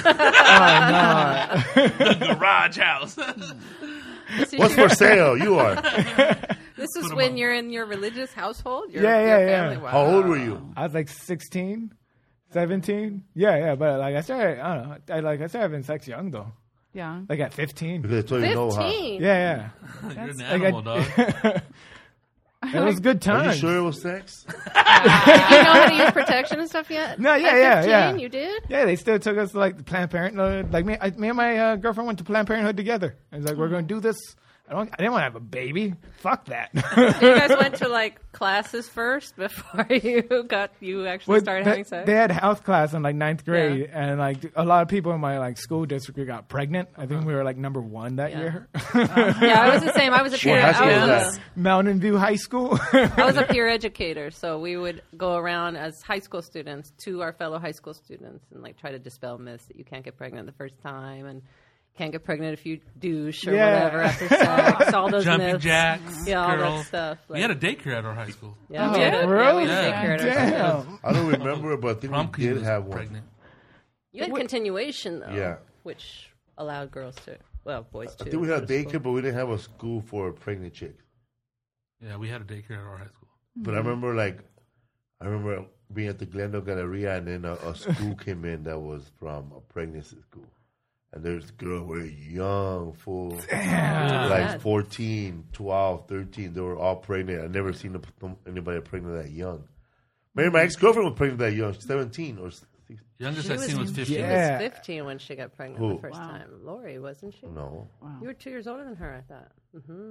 The garage house. This is What's your- for sale? You are. This is Put 'em when on. you're in your religious household? Your, Yeah, yeah, your yeah. family? Wow. How old were you? I was like sixteen, seventeen. Yeah, yeah. But, like, I started, I don't know. I, like, I started having sex young, though. Yeah. Like, at fifteen. Because I told you no, huh? fifteen? Yeah, You're an yeah. animal, Like, dog. I, it was good Are you times. sure it was sex? Did you know how to use protection and stuff yet? No, yeah, At yeah, fifteen, yeah. You did? Yeah, they still took us to, like, the Planned Parenthood. Like, me, I, me and my uh, girlfriend went to Planned Parenthood together. It's like, we're going to do this. I don't. I didn't want to have a baby. Fuck that. You guys went to like classes first before you got you actually Well, started they, having sex. they had health class in like ninth grade, and like a lot of people in my like school district got pregnant. I think we were like number one that Yeah. year. Yeah, I was the same. I was a peer. high school I was was, that? Mountain View High School. I was a peer educator, so we would go around as high school students to our fellow high school students and like try to dispel myths that you can't get pregnant the first time and can't get pregnant if you douche or Yeah. whatever after sex. All those Jumping myths. jacks, Yeah, all girl. that stuff. We had a daycare at our high school. yeah, Oh, we had a, yeah, we really? had a daycare at our school. Damn. I don't remember, but I think Prom we queen did was have one. pregnant. You had continuation though, Yeah. which allowed girls to, well, boys I too. think we had go to school. daycare, but we didn't have a school for pregnant chicks. Yeah, we had a daycare at our high school. But I remember, like, I remember being at the Glendale Galleria, and then a, a school came in that was from a pregnancy school. And there's girls were young, full, like Sad. fourteen, twelve, thirteen. They were all pregnant. I've never seen anybody pregnant that young. Maybe my ex-girlfriend was pregnant that young, seventeen or sixteen. Youngest She I've was- seen was She fifteen. Yeah. was fifteen when she got pregnant Who? the first Wow. time. Lori, wasn't she? No. You were two years older than her, I thought. Mm-hmm.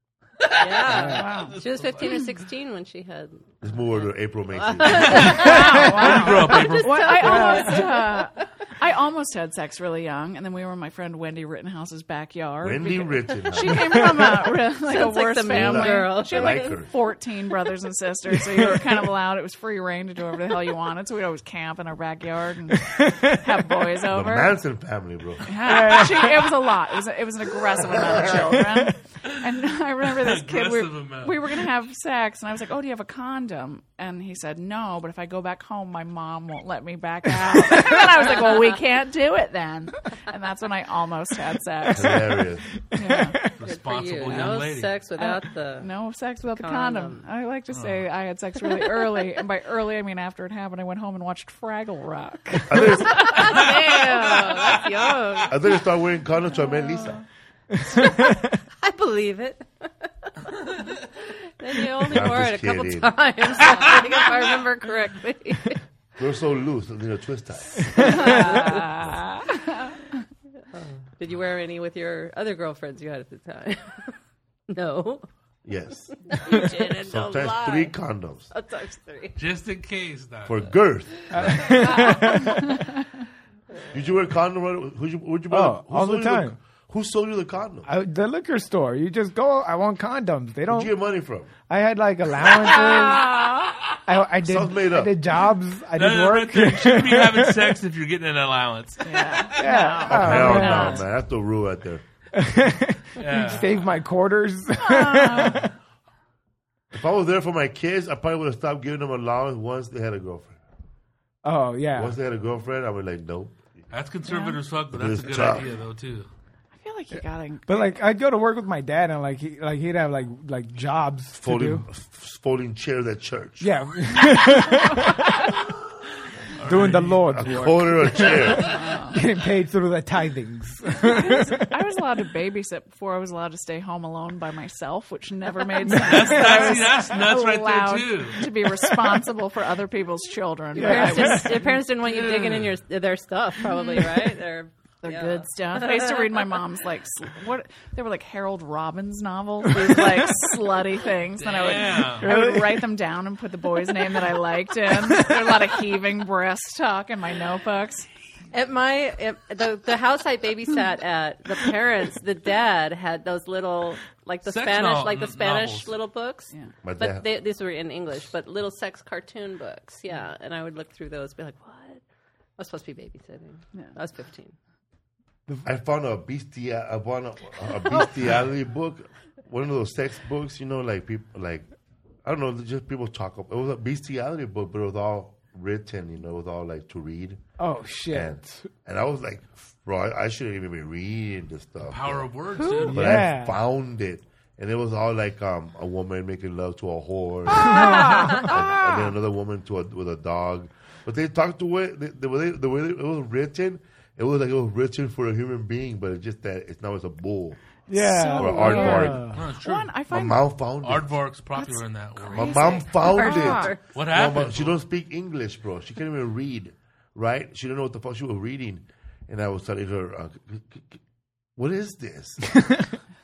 Yeah. She was fifteen or sixteen when she had. Let's move over to April Mason. When you grow up, April. Well, I almost, uh, I almost had sex really young, and then we were in my friend Wendy Rittenhouse's backyard. Wendy because- Rittenhouse. She came from a re- like a Sounds like worse the mean family. girl. She had I like like her. fourteen brothers and sisters, so you were kind of allowed. It was free reign to do whatever the hell you wanted. So we'd always camp in our backyard and have boys The over. Manson family, bro. Yeah, she, it was a lot. It was a, it was an aggressive amount of children. And I remember this kid. We, Aggressive amount. we were going to have sex, and I was like, "Oh, do you have a condom?" And he said, "No, but if I go back home, my mom won't let me back out." And then I was like, "Well, we can't do it then." And that's when I almost had sex. Hilarious. Yeah. Good for you. Responsible young No lady. sex without the. No sex without the condom. Condom. I like to say I had sex really early, and by early I mean after it happened. I went home and watched Fraggle Rock. I think, Damn, that's young. I think I started wearing condoms, so I met Lisa. I believe it. Then you only I'm wore it a just couple kidding. times, I think, if I remember correctly. They're so loose, and they're twist tie. Did you wear any with your other girlfriends you had at the time? No. Yes. You didn't. Don't Sometimes lie. three condoms Sometimes three. Just in case, Doc. for girth. Did you wear a condom? Who'd you, who'd you buy? Oh, who all sold the you time. Who sold you the condom? I, the liquor store. You just go. I want condoms. They Where'd don't. you get money from? I had like allowances. I, I did. Sounds made I up. did jobs. I No, did no, work. right there. You shouldn't be having sex if you're getting an allowance. Yeah. Yeah. Oh, Hell no, yeah. man. That's the rule right there. Yeah. Save my quarters. If I was there for my kids, I probably would have stopped giving them allowance once they had a girlfriend. Oh yeah. Once they had a girlfriend, I was like, nope. That's conservative as fuck, but that's a It's good tough. idea, though, too. I feel like you gotta. But like I'd go to work with my dad and like he like he'd have like like jobs to Folding, do. f- folding chairs at church. Yeah. Doing the Lord's A work. quarter a chair. Getting paid through the tithings. I was allowed to babysit before I was allowed to stay home alone by myself, which never made sense. That's, that's, that's nuts right allowed there, too. to be responsible for other people's children. Your parents, didn't, your parents didn't want you digging in your their stuff, probably, right? Their They're yeah. good stuff. I used to read my mom's like sl- what they were like Harold Robbins novels, these like slutty things. And I would Damn. I would write them down and put the boy's name that I liked in. There were a lot of heaving breast talk in my notebooks. At my at the the house I babysat at, the parents, the dad had those little like the Sex Spanish no- like the Spanish novels. little books. Yeah. My But dad. they, these were in English, but little sex cartoon books. Yeah, and I would look through those, be like, "What?" I was supposed to be babysitting. Yeah. I was fifteen. I found a bestia. I found a, a bestiality book, one of those sex books. You know, like people, like I don't know, just people talk. About, it was a bestiality book, but it was all written. You know, it was all like to read. Oh shit. And and I was like, bro, I, I shouldn't even be reading this stuff. Power bro. of words, dude. But Yeah. I found it, and it was all like um, a woman making love to a horse, and, and then another woman to a, with a dog. But they talked to it the, the way the way it was written. It was like it was written for a human being, but it's just that it's now it's a bull. Yeah. So Or aardvark. Yeah. No, it's true. One, I My find mom found it. Aardvark's popular in that world. My mom found it. Aardvark. What No, happened? but she don't speak English, bro. She can't even read, right? She didn't know what the fuck she was reading. And I was telling her, uh, c- c- c- what is this?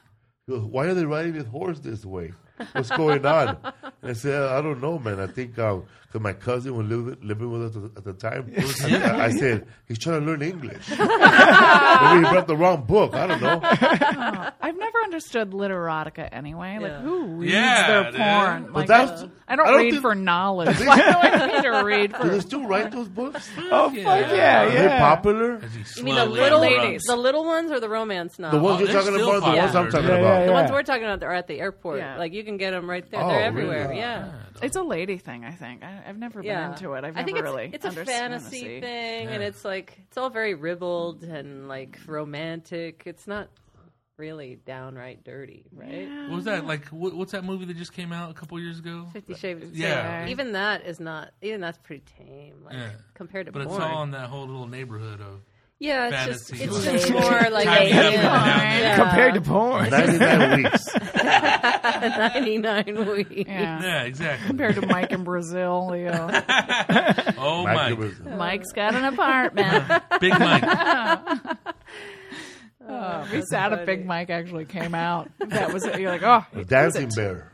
He goes, why are they riding this horse this way? What's going on? And I said, I don't know, man. I think because uh, my cousin was living, living with us at the time. I, I said, he's trying to learn English. Maybe he brought the wrong book. I don't know. Oh, I've never understood literotica anyway. Like, Yeah. who reads Yeah, their dude. porn? But Like, that's- uh, I don't I don't read think- for knowledge. Why do I need to read Do for? they still write those books? Oh fuck yeah, Are yeah. they popular? As he You mean the slowly little ladies. the little ones or the romance The novels? ones Oh, you're they're talking still about, the ones I'm popular, talking dude. about. Yeah, The yeah. ones we're talking about are at the airport. Yeah. Like you can get them right there. Oh, They're really? everywhere. Wow. Yeah. It's a lady thing, I think. I, I've never Yeah. been into it. I've I never think it's, really. it's a understood fantasy fantasy. thing, and Yeah. it's like it's all very ribald and like romantic. It's not really downright dirty, right? What was that like? What, what's that movie that just came out a couple years ago? Fifty Shades of Yeah. Grey. Even that is not. Even that's pretty tame, like Yeah. compared to But it's porn. all in that whole little neighborhood of. yeah, it's fantasy. just it's Lady. just more like Tidy yeah. up every now and then. Compared to porn. ninety-nine weeks. ninety-nine weeks. Yeah. Yeah, exactly. Compared to Mike in Brazil, Leo. Oh Mike my, was- Mike's got an apartment. Big Mike. Oh, it'd be sad if Big Mike actually came out. That was it. You're like, oh, A dancing bear.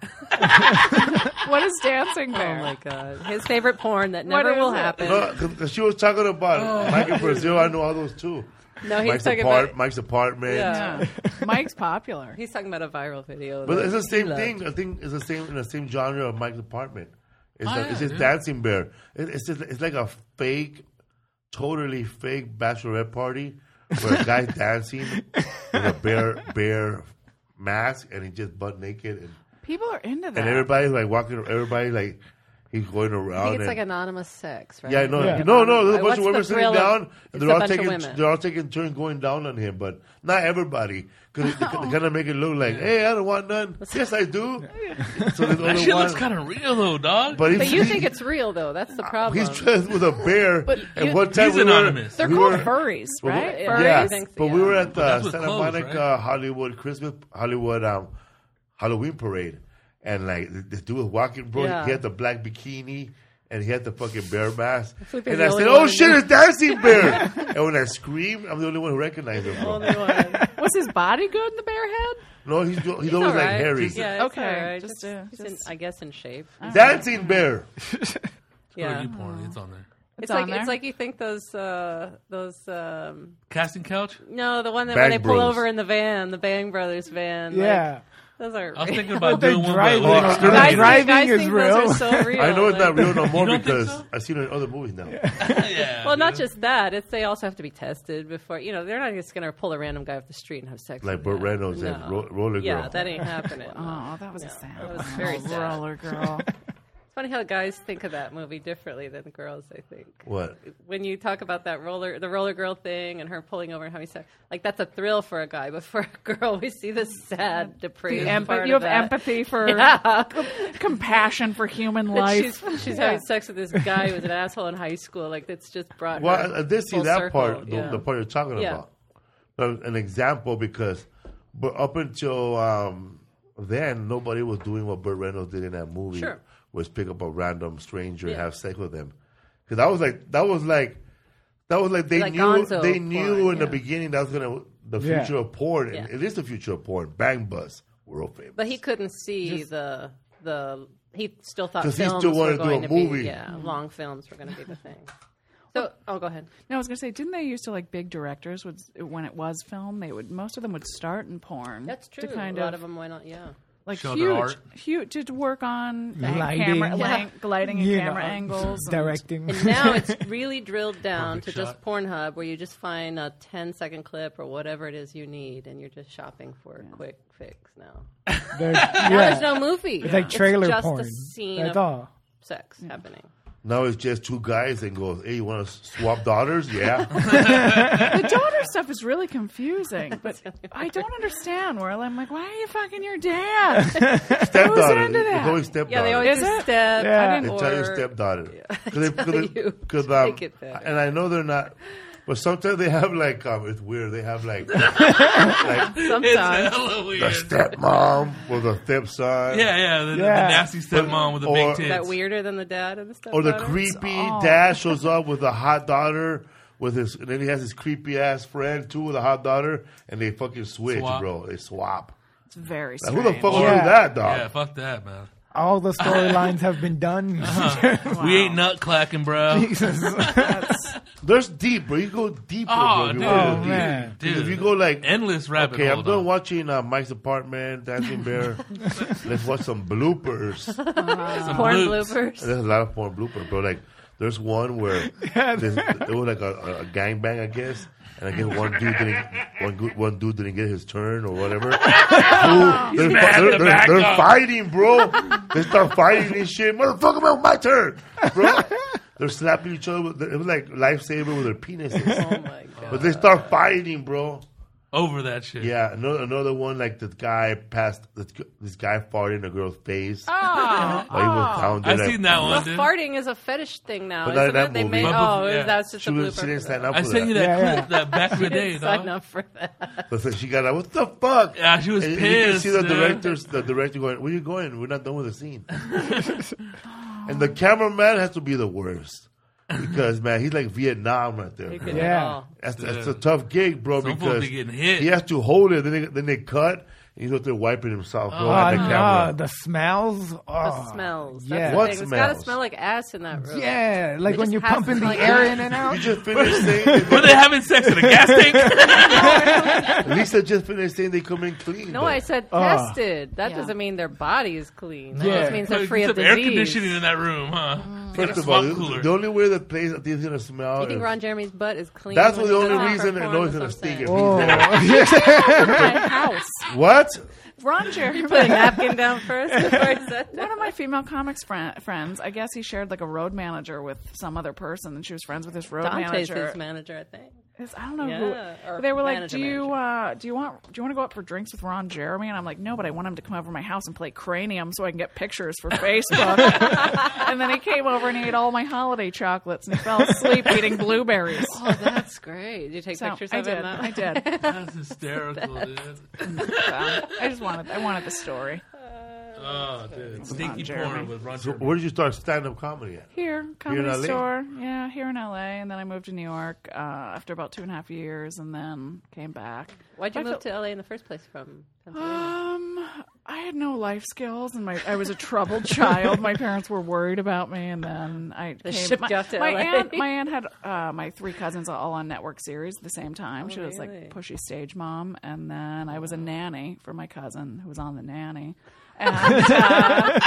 what is Dancing Bear? Oh my god, his favorite porn that What never will is it? happen. No, because she was talking about Mike in Brazil. I know all those too. No, he's Mike's, talking apart, about Mike's apartment. Yeah. Yeah. Mike's popular. he's talking about a viral video. But that it's the he same loved. thing. I think it's the same in the same genre of Mike's apartment. It's, Oh, the, yeah, it's just dude. dancing bear. It, it's just, it's like a fake, totally fake bachelorette party where a guy's dancing with a bear bear mask and he's just butt naked and, People are into that. and everybody's like walking. Everybody like he's going I around. think it's and, like anonymous sex, right? yeah, no, Yeah. no, no. There's a bunch What's of the women sitting thrill of- down, it's and they're a all bunch of taking women. they're all taking turns going down on him, but not everybody because they, they kind of make it look like, hey, I don't want none. Yes, I do. So there's That only shit one. looks kind of real though, dog. But, But he's, you think it's real, though. That's the problem. he's dressed with a bear. But and you- one time He's we were, anonymous. They're we called were- furries, well, right? we- Furries? Yeah, Thanks, but yeah. we were at the that's with Santa clothes, Monica right? Hollywood Christmas Hollywood um, Halloween parade, and like this dude was walking, bro. Yeah. He had the black bikini. And he had the fucking bear mask. like they're And the I only said, one oh who shit, knew. it's Dancing Bear. And when I screamed, I'm the only one who recognized him. Bro. Only one. Was his body good in the bear head? No, he's, he's, He's always all like right. hairy. Yeah, it's Okay, all right. just, Just, uh, he's in, just- I guess in shape. Dancing Bear. Yeah. Review porn. It's on there. It's, It's on like there. it's like you think those uh, those um, Casting couch. no the one that Bang when they pull Bros. over in the van, the Bang Brothers van. like, Yeah. those are. I was thinking real. about they're doing one, driving. but Oh, exterminating. Guys- it. driving guys is think real. Those are so real. I know it's not like- real no more You don't think because so? I've seen it in other movies now. Yeah. Well, not dude. just that. It's they also have to be tested before. You know, they're not just going to pull a random guy off the street and have sex. Like with Burt him. Reynolds and No. Ro- Roller Yeah, Girl. that ain't happening. Oh, that was a No, sad that was one. very Oh, sad. Roller girl. It's funny how guys think of that movie differently than girls. I think What? when you talk about that roller, the roller girl thing, and her pulling over and having sex, like that's a thrill for a guy, but for a girl, we see the sad, depraved The part empa- you have of that. empathy for Yeah. compassion for human That life. she's she's having sex with this guy who was an asshole in high school. Like that's just brought. Well, her I, I did see full that circle, part, the, yeah. the part you're talking Yeah. about. But an example because but up until um, then, nobody was doing what Burt Reynolds did in that movie, Sure. was pick up a random stranger and Yeah. have sex with them. Because that was like that was like that was like they Like knew gonzo they knew porn, in the yeah. beginning that was gonna the Yeah. future of porn. Yeah. And it is the future of porn. Bang Bus, world famous. But he couldn't see the the. He still thought 'Cause he films still wanted were to do going a to be movie. yeah, long films were going to be the thing. So, oh, go ahead. No, I was gonna say, didn't they used to like big directors would when it was film? They would most of them would start in porn. That's true. To kind a lot of, of them went on. Yeah. like Show their huge, art. huge to work on ang- Lighting. camera, Yeah. lang- lighting and You camera know, angles, and- directing. And now it's really drilled down Perfect to just shot. Pornhub, where you just find a ten second clip or whatever it is you need, and you're just shopping for a quick fix now. There's, Now yeah. there's no movie. It's like trailer just porn. a scene That's of all. sex happening. Now it's just two guys and goes, hey, you want to swap daughters? Yeah. The daughter stuff is really confusing, but I don't understand. Where I'm like, why are you fucking your dad? Stepdaughter. into that? It's always stepdaughter. Yeah, they always Is do it? step. Yeah. They or- tell you stepdaughter. Cause tell they, you cause, to um, make it better. and I know they're not, but sometimes they have like, um, it's weird. They have like, like It's Sometimes. hella the weird. stepmom or the stepson. Yeah, yeah, the, the Yeah. nasty stepmom with the Or- big Is tits. that weirder than the dad and the stepdaughter? Or the creepy Oh. dad shows up with a hot daughter with his, and then he has his creepy ass friend too with a hot daughter, and they fucking switch, Swap. bro. They swap. It's very Like, strange. who the fuck would Yeah. do that, dog? Yeah, fuck that, man. All the storylines have been done. Wow. We ain't nut clacking, bro. There's deep, bro. You go deeper, Oh, bro. if you dude, wanna Oh, go deep. man. dude. If you go like, Endless rabbit okay, hole. I'm done though. watching uh, Mike's Apartment, Dancing Bear. Let's watch some bloopers. Some Porn bloops. bloopers. There's a lot of porn bloopers, bro. Like, there's one where there's, it was like a, a gangbang, I guess. And I guess one dude didn't one, good- one dude didn't get his turn or whatever. Dude, they're, mad they're, to they're, back they're up. fighting, bro. They start fighting and shit. Motherfucker, man, my turn, bro. They're slapping each other. With, it was like Lifesaver with their penises. Oh my god. But they start fighting, bro. Over that shit. Yeah, another, another one like this guy passed. This, this guy farted in a girl's face. Oh, While he was down there, I've like, seen that Well, one, dude. farting is a fetish thing now. But not isn't in that it? They movie. made, But- oh, yeah. that's just She, a was, blooper. she didn't for stand that. up I for sent you that. that Yeah, clip that back in the day, Sign dog. up for that. So she got like, what the fuck? Yeah, she was And pissed. you can see the dude. directors, the director going, "Where you going? We're not done with the scene." And the cameraman has to be the worst because man, he's like Vietnam right there. You bro. could Yeah. yeah. All. That's, that's a tough gig, bro. Some fools because be getting hit. he has to hold it, then they, then they cut. And he's out there wiping himself, bro, Oh, at the no, camera. the smells. The Oh, smells. yeah. That's the What thing. It's got to smells? smell like ass in that room. Yeah, like It when just you're has to pumping the smell like air ass. in and You out. just finished saying Were they having sex in a gas tank? Lisa just finished saying they come in clean. No, though. I said Ah. tested. That Yeah. doesn't mean their body is clean. That Yeah. just means they're free Some of air disease. conditioning in that room, huh? First of Swamp all, the, cooler. the only way the place I think is gonna smell. You think is- Ron Jeremy's butt is clean? That's when the he only does it reason for I porn? know it's That's gonna what I'm stink. saying. If he's there. my house. What? Ron Jeremy. Put a napkin down first before he said that. One of my female comics fri- friends, I guess he shared like a road manager with some other person, and she was friends with his road Dante's manager. his manager, I think. It's- I don't know Yeah, who. or But they were like, manager, "Do you manager. uh, do you want do you want to go out for drinks with Ron Jeremy?" And I'm like, "No, but I want him to come over to my house and play Cranium so I can get pictures for Facebook." And then he came over and he ate all my holiday chocolates and he fell asleep eating blueberries. Oh, that's great. Did you take So, pictures I of did. him? now? I did. That's hysterical, dude. So, I just wanted I wanted the story. Oh, dude. Stinky Jeremy. porn with Ron So Jeremy. where did you start stand-up comedy at? Here, Comedy L A? Store. Yeah, here in L A. And then I moved to New York uh, after about two and a half years and then came back. Why'd you I move feel- to L A in the first place from Pennsylvania? Um, I had no life skills, and my I was a troubled child. My parents were worried about me, and then I They came. shipped my, you off to my L A. aunt. My aunt had uh, my three cousins all on network series at the same time. Oh, she was really? like pushy stage mom, and then I was a nanny for my cousin who was on the nanny. And, uh,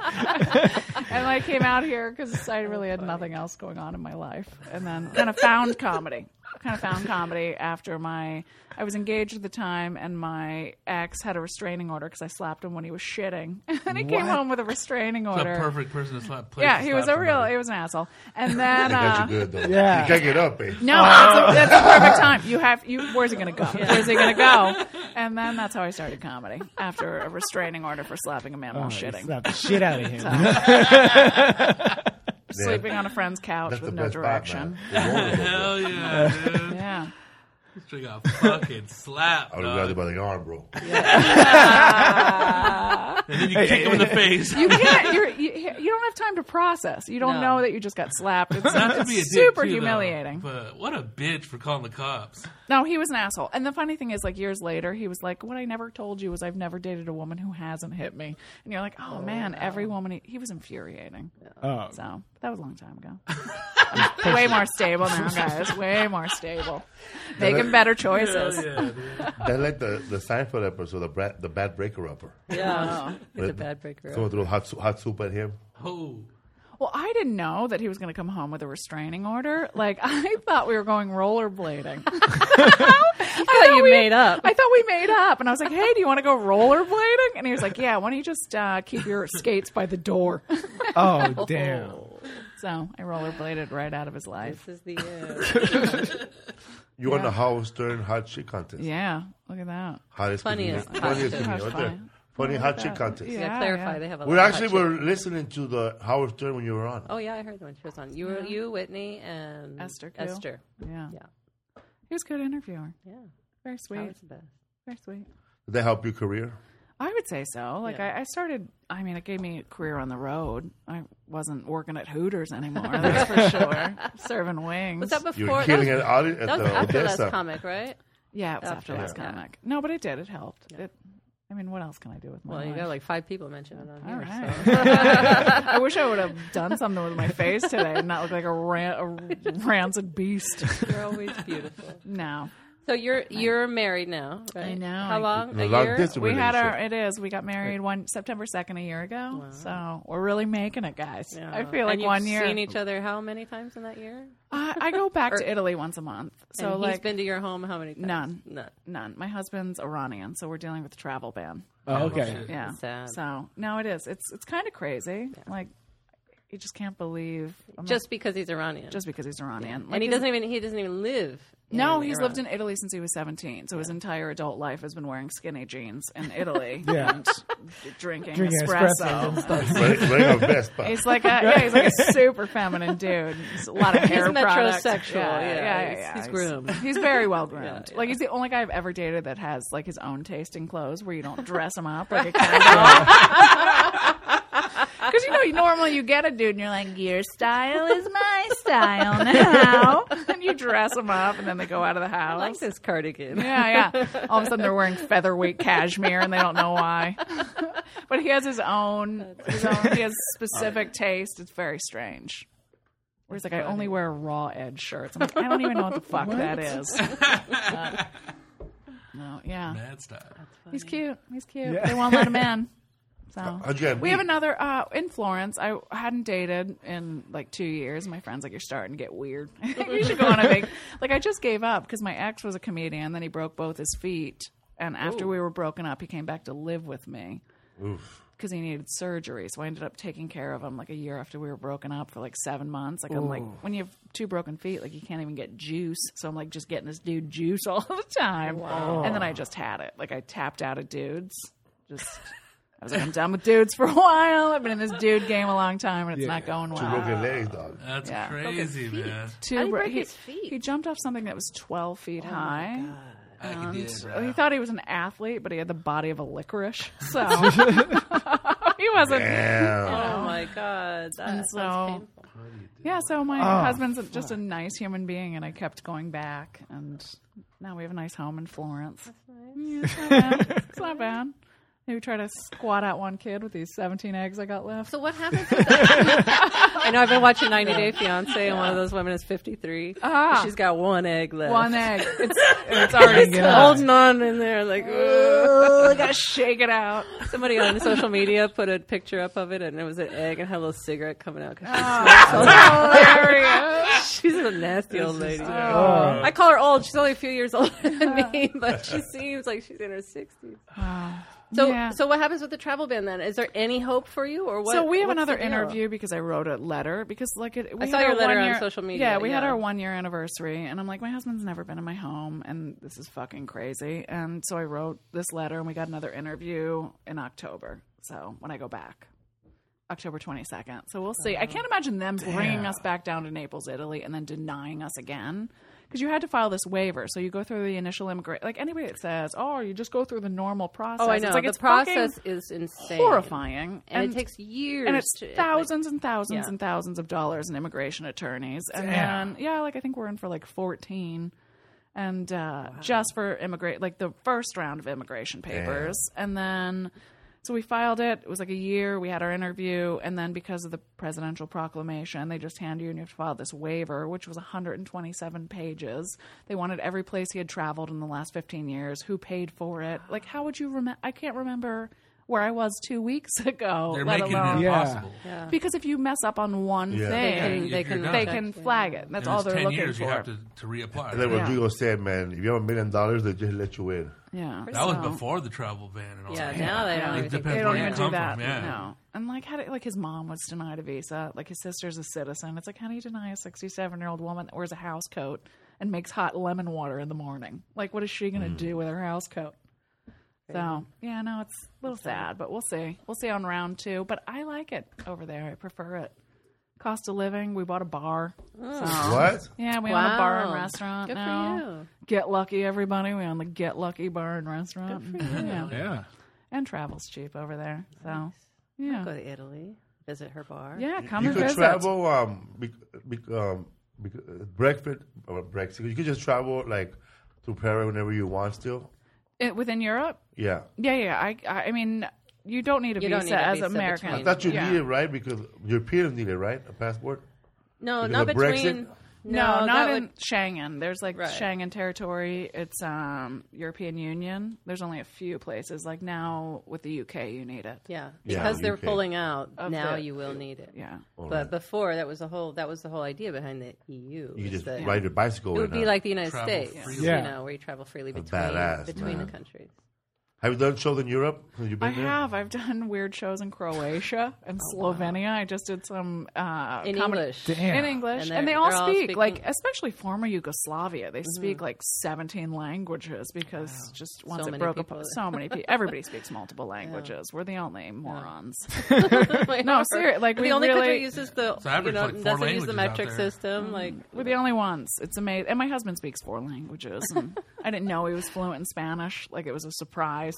and I came out here because I really had nothing else going on in my life, and then kind of found comedy. Kind of found comedy after my I was engaged at the time, and my ex had a restraining order because I slapped him when he was shitting, and he came What? home with a restraining It's a order. perfect person to slap. place Yeah, to he was slap a real. somebody. He was an asshole, and then. I got Uh, you good though. Yeah. You can't get up, eh? no, that's, a, that's the perfect time. You have you. Where's he going to go? Where's he going to go? And then that's how I started comedy after a restraining order for slapping a man while Oh, shitting, slap the shit out of him. sleeping on a friend's couch That's the with no best spot, direction. man. You're vulnerable, bro. Hell yeah, dude. Yeah. This chick got fucking slapped, I would have grabbed you dog. by the arm, bro. And then you kick him in the face. You can't. You're, you you don't have time to process. You don't No. know that you just got slapped. It's, Not to it's be a dick, super too, though, humiliating. but what a bitch for calling the cops. No, he was an asshole. And the funny thing is, like years later, he was like, "What I never told you was I've never dated a woman who hasn't hit me." And you're like, "Oh, man, every woman." He, he was infuriating. Oh, So that was a long time ago. I'm way more stable now, guys. Way more stable. Making better choices. Hell yeah, dude. That's like the, the Seinfeld episode, the, bra- the bad breaker upper. Yeah. He's a But bad breaker. Someone threw hot, su- hot soup at him. Oh. Well, I didn't know that he was going to come home with a restraining order. Like, I thought we were going rollerblading. I thought you we- made up. I thought we made up. And I was like, hey, do you want to go rollerblading? And he was like, yeah, why don't you just uh, keep your skates by the door? oh, damn. So I rollerbladed right out of his life. This is the uh, You won Yeah. the Howard Stern hot shit contest. Yeah, look at that. Hottest Funniest comedian. hot Funniest shit. comedian. That's Right there. funny. Funny I hot like shit that. contest. Yeah. yeah, clarify. yeah. They have a We lot of actually hot were chicks. listening to the Howard Stern when you were on. Oh yeah, I heard when she was on. You were Yeah. you, Whitney, and Esther Keel. Esther. Yeah. Yeah. He was a good interviewer. Yeah. Very That sweet. was the best. Very sweet. Did that help your career? I would say so. Like Yeah. I, I started. I mean, it gave me a career on the road. I wasn't working at Hooters anymore. That's for sure. Serving wings. Was that You before? were killing that it was, out at that was the after Last Odessa. Comic, right? Yeah, it was After, after Last yeah. Comic. No, but it did. It helped. Yeah. It I mean, what else can I do with my Well, life? you got like five people mentioned it on All here. right. So. I wish I would have done something with my face today and not look like a, ran- a rancid beast. You're always beautiful. No. So you're you're married now, right? I know. How long? A A long year? distance We had our, relationship. it is, we got married one September second a year ago. So we're really making it, guys. Yeah. I feel like and you've one year. seen each other how many times in that year? I, I go back to Italy once a month. So and like, he's been to your home how many times? None. None. none. My husband's Iranian, so we're dealing with a travel ban. Oh, okay. Yeah. Sad. So no, it is. It's it's kind of crazy. Like, you just can't believe I'm Just because he's Iranian. not, just because he's Iranian. Like, and he his- doesn't even he doesn't even live. No, in he's Iran. lived in Italy since he was seventeen. So his entire adult life has been wearing skinny jeans in Italy Yeah. and drinking, Drinking espresso. espresso and stuff. Wearing wearing a vest. but- He's like a yeah, he's like a super feminine dude. He's a lot of hair He's products. metrosexual, Yeah, yeah. yeah, yeah, He's- yeah. he's groomed. He's very well groomed. Yeah, yeah. Like he's the only guy I've ever dated that has like his own taste in clothes, where you don't dress him up like a cowboy. Because you know, you, normally you get a dude and you're like, your style is my style now, and you dress them up, and then they go out of the house. I like this cardigan. Yeah, yeah. All of a sudden they're wearing featherweight cashmere and they don't know why. But he has his own, his own he has specific taste. It's very strange. Where he's like, I only wear raw edge shirts. I'm like, I don't even know what the fuck that is. But, no, yeah. Mad style. He's cute. He's cute. Yeah. They won't let him in. So How'd you guys we have meet? another uh, in Florence. I hadn't dated in like two years. My friend's like, you're starting to get weird. I think we should go on a big. Like I just gave up because my ex was a comedian. Then he broke both his feet, and after we were broken up, he came back to live with me Oof. because he needed surgery. So I ended up taking care of him like a year after we were broken up for like seven months. Like I'm like, when you have two broken feet, like you can't even get juice. So I'm like just getting this dude juice all the time. And then I just had it. Like I tapped out of dudes. Just. I was like, I'm done with dudes for a while. I've been in this dude game a long time, and it's Yeah. not going Two well. broken legs, dog. That's Yeah. crazy, man. Two How did he bro- break he, his feet? he jumped off something that was twelve feet high. I And did, he bro. thought he was an athlete, but he had the body of a licorice. So he wasn't. Damn. Oh my god. That And sounds so- painful. Yeah, so my Oh, husband's just a nice human being, and I kept going back, and now we have a nice home in Florence. Yeah, it's not bad. It's not bad. Maybe try to squat out one kid with these seventeen eggs I got left. So what happens with that? I know I've been watching ninety Day Fiancé, and one of those women is fifty-three. Ah. She's got one egg left. One egg. It's, it's already Get good. out. holding on in there like, I gotta shake it out. somebody on social media put a picture up of it, and it was an egg and had a little cigarette coming out. 'Cause Oh, hilarious. she's, she's a nasty old lady. Oh. I call her old. She's only a few years older than me, but she seems like she's in her sixties. So, Yeah. so what happens with the travel ban then? Is there any hope for you, or what? So we have what's another the deal? interview because I wrote a letter because like it. We I saw had your our letter one on year- social media, Yeah, we had yeah. our one year anniversary, and I'm like, my husband's never been in my home, and this is fucking crazy. And so I wrote this letter, and we got another interview in October. So when I go back, October twenty-second. So we'll see. I can't imagine them bringing us back down to Naples, Italy, and then denying us again. Because you had to file this waiver, so you go through the initial immigration. Like anybody that says, "Oh, you just go through the normal process." Oh, I know. It's like the it's process fucking is insane, horrifying, and, it takes years. and it's to, like- thousands and thousands Yeah. and thousands of dollars in immigration attorneys. And Damn. then, yeah, like I think we're in for like fourteen. And uh, just for immigrate, like the first round of immigration papers. And then, so we filed it. It was like a year. We had our interview. And then because of the presidential proclamation, they just hand you and you have to file this waiver, which was one hundred twenty-seven pages. They wanted every place he had traveled in the last fifteen years, who paid for it. Like, how would you remember? I can't remember where I was two weeks ago, They're let making alone. it Yeah. impossible. Yeah. Because if you mess up on one Yeah. thing, They can- You're they can- done. they check, can yeah. flag it. That's And all it's they're ten looking years for. you have to, to reapply. And then when Yeah. Hugo said, man, if you have a million dollars, they just let you in. Yeah, that was so- before the travel ban and all Yeah, that. now they Yeah. don't It even think depends They where don't you even come do that. from, yeah. No. And like, how do, like his mom was denied a visa. Like his sister's a citizen. It's like, how do you deny a sixty-seven-year-old woman that wears a house coat and makes hot lemon water in the morning? Like, what is she going to do with her house coat? So, yeah, no, it's a little sad, but we'll see. We'll see on round two. But I like it over there. I prefer it. Cost of living, we bought a bar. So, What? yeah, we own a bar and Wow. restaurant Good for now. you. Get lucky, everybody. We own the Get Lucky Bar and Restaurant. Yeah. Yeah. And travel's cheap over there. So, Go yeah. to Italy, visit her bar. Yeah, come You and could visit. travel, um, be, be, um, be, breakfast or Brexit. You could just travel like to Paris whenever you want still. It, within Europe? Yeah. Yeah, yeah. I, I I mean, you don't need a You don't visa need a as visa American. between- I thought you yeah. needed, right? Because Europeans need it, right? A passport? No, Because not of between. Brexit? No, that not would- in Schengen. There's like Right. Schengen territory. It's um, European Union. There's only a few places. Like now with the U K, you need it. Yeah, Yeah, because they're U K. pulling out. Of Now the- you will need it. Yeah. All But right. before that was the whole that was the whole idea behind the E U. You is just that ride your bicycle. It would in be a- like the United Travel States, freely. Yeah. you know, where you travel freely That's between badass, between man. the countries. Have you done shows in Europe? Have you been I there? have. I've done weird shows in Croatia and Slovenia. I just did some uh, In comedy- English. Damn. in English, And and, they're- they all they're all speak speaking- like, especially former Yugoslavia. They speak like seventeen languages because just once So it many broke people. apart, so many people. Everybody speaks multiple languages. We're the only morons. no, No, seriously, like, the we only really- country uses the So average, you know like, four doesn't use the languages out metric there. system. Like We're the only ones. It's amazing. And my husband speaks four languages. And I didn't know he was fluent in Spanish. Like, it was a surprise.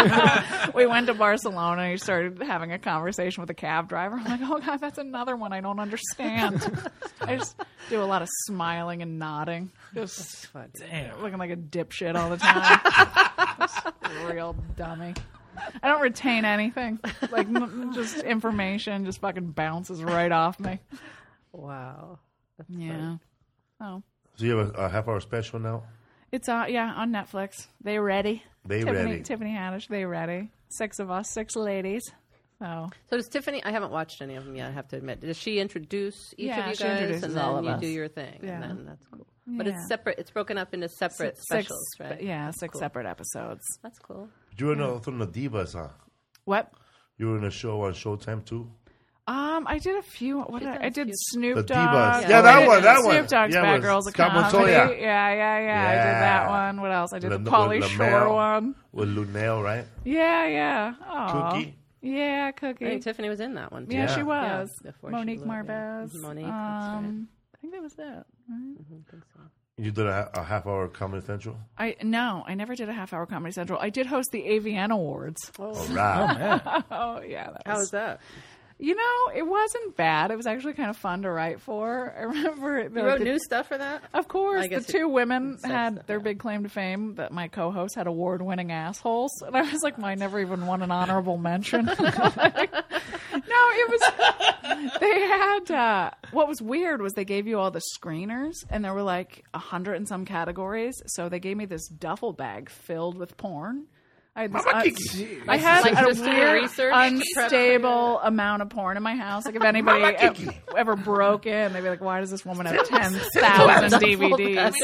We went to Barcelona and he started having a conversation with a cab driver. I'm like, oh, God, that's another one I don't understand. I just do a lot of smiling and nodding. Just Damn. looking like a dipshit all the time. Just real dummy. I don't retain anything. Like, n- just information just fucking bounces right off me. wow. That's Yeah. Oh. So you have a, a half hour special now? It's uh yeah, on Netflix. They ready. They Tiffany, ready. Tiffany Haddish, they ready. Six of us, six ladies. So So does Tiffany? I haven't watched any of them yet. I have to admit. Does she introduce each Yeah, of you she guys, introduces and then all of you us. do your thing, Yeah. and then that's cool. But Yeah. it's separate. It's broken up into separate six, specials, right? Yeah, six Cool. separate episodes. That's cool. You were in a, from the Divas, huh? What? You were in a show on Showtime too? Um, I did a few. What did done I, a I did few. Snoop The Dogg. Divas. Yeah, Yeah, I that did one, that one. Snoop Dogg's yeah, Bad with Girls of Scott Comedy. Montoya. Yeah, yeah, yeah, I did that Yeah. one. What else? I did Le- the with Pauly LaMel, Shore one. With Lunel, right? Yeah, yeah. Aw. Cookie. Yeah, I Cookie. think Tiffany was in that one. Too. Yeah, Yeah. she was. Yeah, before she Monique blew up, yeah. Marvez. Monique, that's right. Um, I think that was that. right? I think so. You did a, a half hour Comedy Central? I no, I never did a half hour Comedy Central. I did host the A V N Awards. All right. Oh yeah, that How was. was that? You know, it wasn't bad. It was actually kind of fun to write for. I remember the, You wrote the- new stuff for that? Of course, I the guess it- two women says had stuff, their yeah. big claim to fame that my co-host had award-winning assholes, and I was like, "I never even won an honorable mention." No, it was. They had. Uh, what was weird was they gave you all the screeners, and there were like a hundred and some categories. So they gave me this duffel bag filled with porn. I had, this, Mama uh, Kiki. I had Like a just doing weird, research? unstable amount of porn in my house. Like if anybody Mama ever, Kiki. ever broke in, they'd be like, "Why does this woman have ten thousand D V Ds?"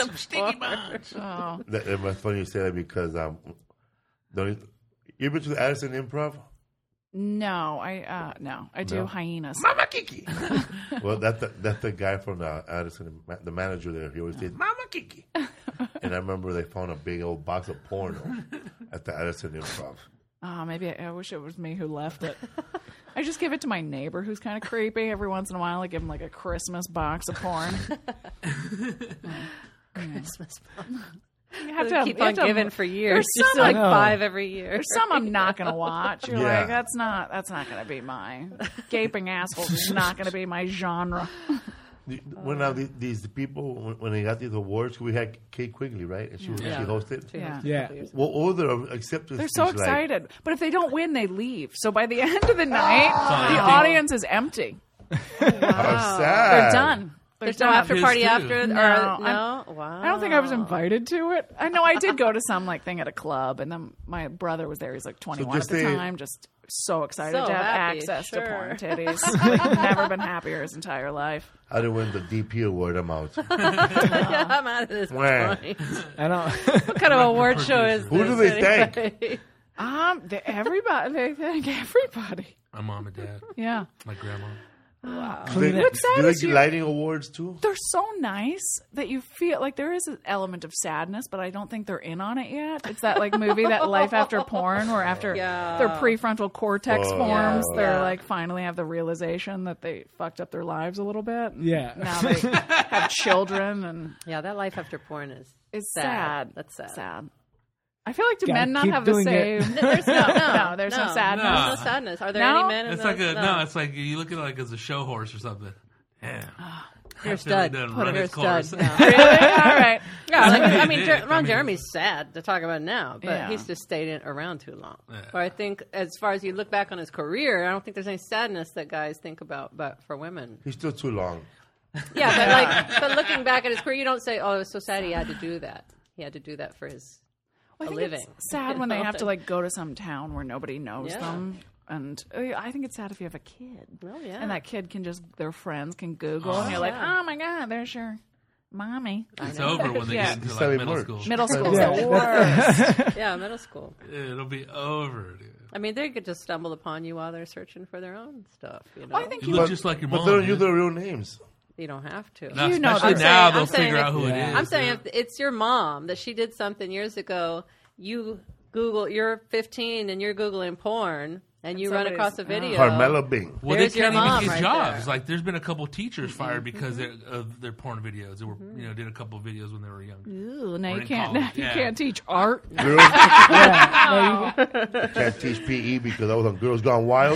Oh. That, it was funny you say that because um, don't you, you ever been to the Addison Improv? No, I uh, no, I do No. hyenas. Mama Kiki. Well, that's the, that's the guy from the Addison, the manager there. He always says, Mama Kiki. And I remember they found a big old box of porno at the Addison Improv. Oh, maybe I, I wish it was me who left it. I just give it to my neighbor, who's kind of creepy. Every once in a while, I give him like a Christmas box of porn. Christmas. You have They to keep you have on to- giving for years. There's Just some like I know. five every year. There's some I'm not going to watch. You're Yeah. like, that's not that's not going to be mine. Gaping assholes is not going to be my genre. The- When uh, the- these people, when, when they got these awards, we had Kate Quigley, right? And she, was Yeah. she hosted. Yeah. Yeah. What what were their acceptance? They're so speech like? excited. But if they don't win, they leave. So by the end of the night, empty. the audience is empty. How sad. They're done. They're There's no done. after His party too. after? No, or, I'm- no? Wow. I don't think I was invited to it. I know I did go to some like thing at a club, and then my brother was there. He's like twenty-one just at the say- time, just so excited So to have happy, access sure. to porn titties. Like, never been happier his entire life. I didn't win the D P award. I'm out. Yeah, I'm out of this Wah. point. I don't. What kind of award show is Who do this they thank? anyway? Um, they, everybody, they thank everybody. My mom and dad, Yeah, my grandma. Do they, What's sad do they is get you- lighting awards too? they're so nice that you feel like there is an element of sadness, but I don't think they're in on it yet. It's that like movie, that Life After Porn, where after Yeah. their prefrontal cortex Oh. forms, Yeah. they're Yeah. like finally have the realization that they fucked up their lives a little bit. Yeah. Now they have children, and Yeah, that life after porn is it's sad. sad. That's sad. Sad. I feel like do Gotta men not keep have the doing same? it. There's no, no, there's no, No. sadness. No. There's no sadness. Are there No? any men in It's the, like a no. It's like you look at it like as a show horse or something. Yeah. You're a After they stud. done Put run You're a his stud. course. Yeah. Really? All right. Yeah, like, I mean, He Jer- did. Ron I mean- Jeremy's sad to talk about now, but Yeah. he's just stayed in, around too long. Yeah. But I think, as far as you look back on his career, I don't think there's any sadness that guys think about, but for women. He's still too long. Yeah, but like, but looking back at his career, you don't say, "Oh, it was so sad he had to do that. He had to do that for his Well, I a think living." it's sad when they have to like go to some town where nobody knows Yeah. them. And uh, I think it's sad if you have a kid. Well, yeah. And that kid can just, their friends can Google, and you're like, yeah. oh my God, there's your mommy. It's over when they Yeah. get into Just like have it middle merch. school. Middle school's Yeah. the worst. Yeah, middle school. It'll be over, dude. I mean, they could just stumble upon you while they're searching for their own stuff. You know, Well, I think You you look just like your But mom. they don't use dude. their real names. you don't have to. No, You know especially that. now I'm they'll saying figure if- out who Yeah. it is. I'm saying dude. if it's your mom that she did something years ago, you Google, you're fifteen and you're Googling porn, and you run somebody's- across a oh. video. Carmela Bing. Well, There's they your can't even mom get right jobs. there. Like, there's been a couple teachers fired because they're, of their porn videos. They were, you know, did a couple of videos when they were young. Ooh, now Or you in can't, college, now you yeah. can't teach art. Girls Yeah. can't teach P E because I was on Girls Gone Wild.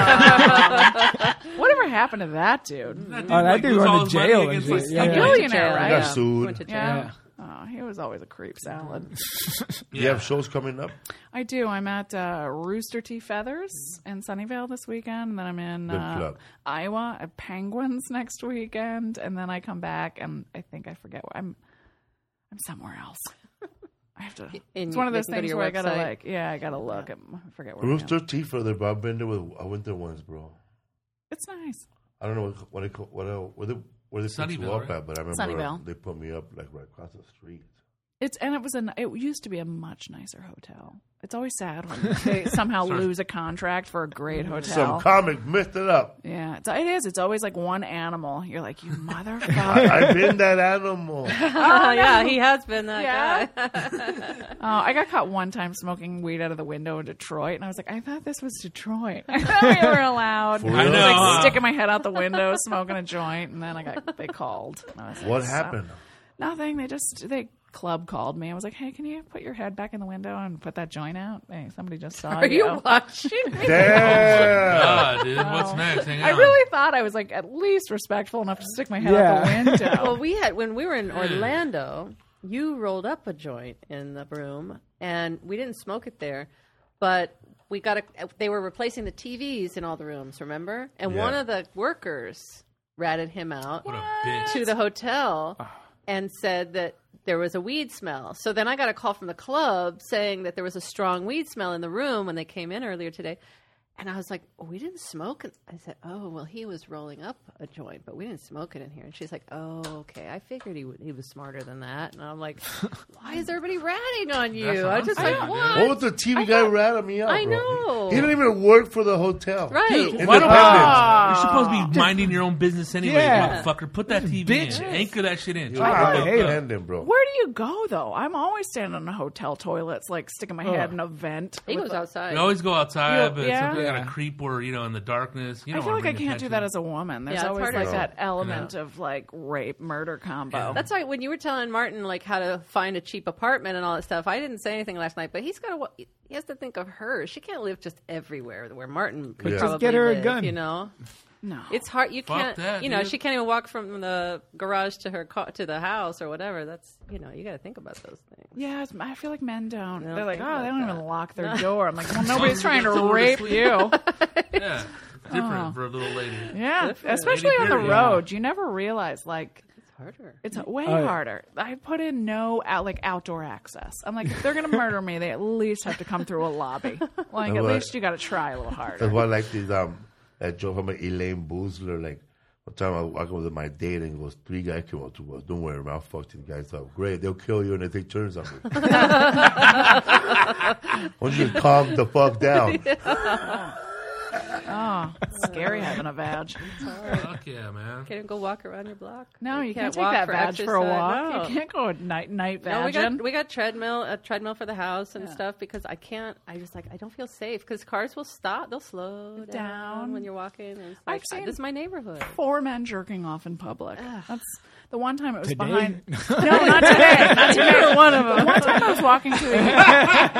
Whatever happened to that dude? That dude, Oh, that like, dude lose went all to his money jail and against, shit, like, yeah. A Yeah. billionaire, Yeah. right? Got sued. Went to jail. Yeah. Oh, he was always a creep salad. Do you have shows coming up? I do. I'm at uh, Rooster Tea Feathers in Sunnyvale this weekend, and then I'm in Good uh, club. Iowa at Penguins next weekend, and then I come back, and I think I forget where I'm. I'm somewhere else. I have to. And It's one of they those can go to things your where I gotta website. like. Yeah, I gotta look. At, I forget where. I Rooster am. Tea for the bro. I've been there with I went there once, bro. It's nice. I don't know what what they call, what uh, where they where they put you Sunnyvale, up right? at, but I remember Sunnyvale. they put me up like right across the street. It's and it was an. It used to be a much nicer hotel. It's always sad when they somehow lose a contract for a great hotel. Some comic messed it up. Yeah, it's, it is. It's always like one animal. You're like, you motherfucker. I, I've been that animal. Oh, yeah, he has been that Yeah. guy. Oh, I got caught one time smoking weed out of the window in Detroit, and I was like, I thought this was Detroit. I thought we were allowed. For I was real? like huh? sticking my head out the window, smoking a joint, and then I got they called. And I was like, What "So-" happened? Nothing. They just they club called me. I was like, hey, can you put your head back in the window and put that joint out? Hey, somebody just saw Are you watching me? Damn. God, dude, what's next? Hang I on. really thought I was like at least respectful enough to stick my head out Yeah. the window. Well, we had when we were in Orlando, you rolled up a joint in the room, and we didn't smoke it there, but we got a. They were replacing the T Vs in all the rooms, remember? And Yeah. one of the workers ratted him out What a bitch. to the hotel and said that there was a weed smell. So then I got a call from the club saying that there was a strong weed smell in the room when they came in earlier today. And I was like, oh, we didn't smoke it. I said, oh, well, he was rolling up a joint, but we didn't smoke it in here. And she's like, oh, okay. I figured he would, he was smarter than that. And I'm like, why is everybody ratting on you? That's what I I'm just saying, like, dude. what? What was the T V guy ratting me out? I bro? know. He, he didn't even work for the hotel. Right. He- Why don't independent. You're supposed to be minding your own business anyway, Yeah. motherfucker. Put that T V Bitch. in. Anchor that shit in. He Shut was the fuck up. independent, bro. Where do you go though? I'm always standing in a hotel toilets, like sticking my head Ugh. in a vent. He with goes the- outside. You always go outside, You- but yeah. something got Yeah. to creep or, you know, in the darkness. You I don't feel wanna like I bring can't do attention. that as a woman. There's Yeah, it's always harder. like No. that element of like rape, murder combo. That's why when you were telling Martin like how to find a cheap apartment and all that stuff, I didn't say anything last night. But he's got to he has to think of her. She can't live just everywhere where Martin could Yeah. probably Just get her a live, gun. You know, no. it's hard. You Fuck can't. that, you know, dude. she can't even walk from the garage to her car, to the house or whatever. That's you know, you got to think about those things. Yeah, it's, I feel like men don't. They don't They're like, think oh, they like don't that. even lock their door. I'm like, well, nobody's trying to Somewhere to rape sleep. you. Yeah. It's different Oh. for a little lady. Yeah, Different. especially Lady on the period. road. You never realize like It's harder. it's way Oh, yeah. harder. I put in no out like outdoor access. I'm like, if they're gonna murder me, they at least have to come through a lobby. Like Know at what? least you got to try a little That's harder. why I like these um that joke from Elaine Boozler. Like one time I was walking with my date and it was three guys came up to us. Don't worry, man, I'll fuck these guys up. Great, they'll kill you and they take turns on me. Why don't you just calm the fuck down? Oh, it's scary having a vag. Fuck yeah, man. Can't even go walk around your block. No, you can't, take walk that for vag for a exercise. walk. No. You can't go night night No, we vagging. got we got treadmill a treadmill for the house and stuff because I can't. I just like I don't feel safe because cars will stop. They'll slow down, Down. when you're walking. And it's I've like, seen- this is my neighborhood. Four men jerking off in public. That's the one time it was Today? behind. No, not today. Not today. One of them. One time I was walking to the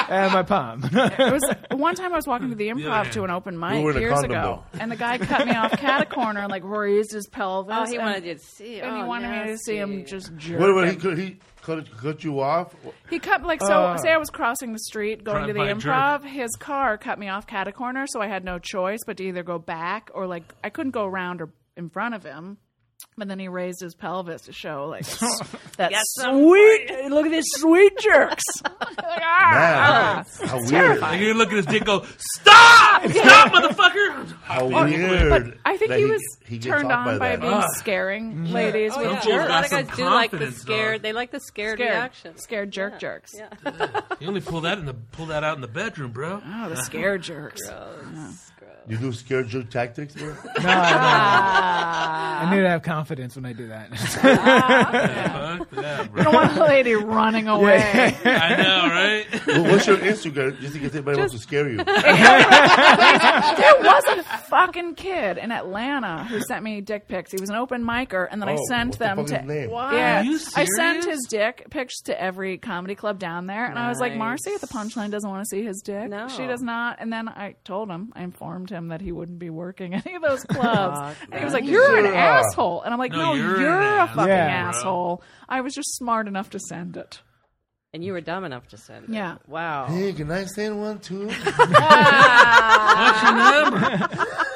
and my palm. It was one time I was walking to the improv Yeah. to an open We mic were in a years condom, ago, though. and the guy cut me off cat a corner and like raised his pelvis. Oh, he and, wanted you to see. and he Oh, wanted me to see him nasty. just jerk. Wait, wait, he him. could he cut, cut you off? He cut like so. Uh. say I was crossing the street going Drive to the by a improv. jerk. His car cut me off cat a corner, so I had no choice but to either go back or like I couldn't go around or in front of him. But then he raised his pelvis to show like that sweet. Look at these sweet jerks. Like, ah. Man, how weird! Like you look at his dick, and go stop, stop, motherfucker. How weird! I think that he was he gets turned off on by, that. being Ah. scaring ladies Oh, with yeah. Those A got lot of some guys do like the confidence, scared. dog. They like the scared, scared, reaction. scared jerk Yeah. jerks. Yeah. You only pull that in the pull that out in the bedroom, bro. Oh, the scared jerks. Gross. Gross. You do scare jerk tactics, bro? No, no. I need to have confidence when I do that. Fuck that, bro. I don't want a lady running away. I know, right? Well, what's your Instagram? Just in case anybody wants to scare you. There was a fucking kid in Atlanta who sent me dick pics. He was an open micer, and then I Oh, sent what the them fuck is to. his name? Yeah, Are you I sent serious? his dick pics to every comedy club down there, and I was like, Nice. Marcy at the Punchline doesn't want to see his dick. No. She does not. And then I told him, I informed him that he wouldn't be working any of those clubs. Fuck and he was that. like, "You're an Yeah. asshole," and I'm like, No, "No, you're you're, an a asshole, fucking Yeah. asshole." I was just smart enough to send it. And you were dumb enough to send it. Yeah. Wow. Hey, can I send one too? What's your number?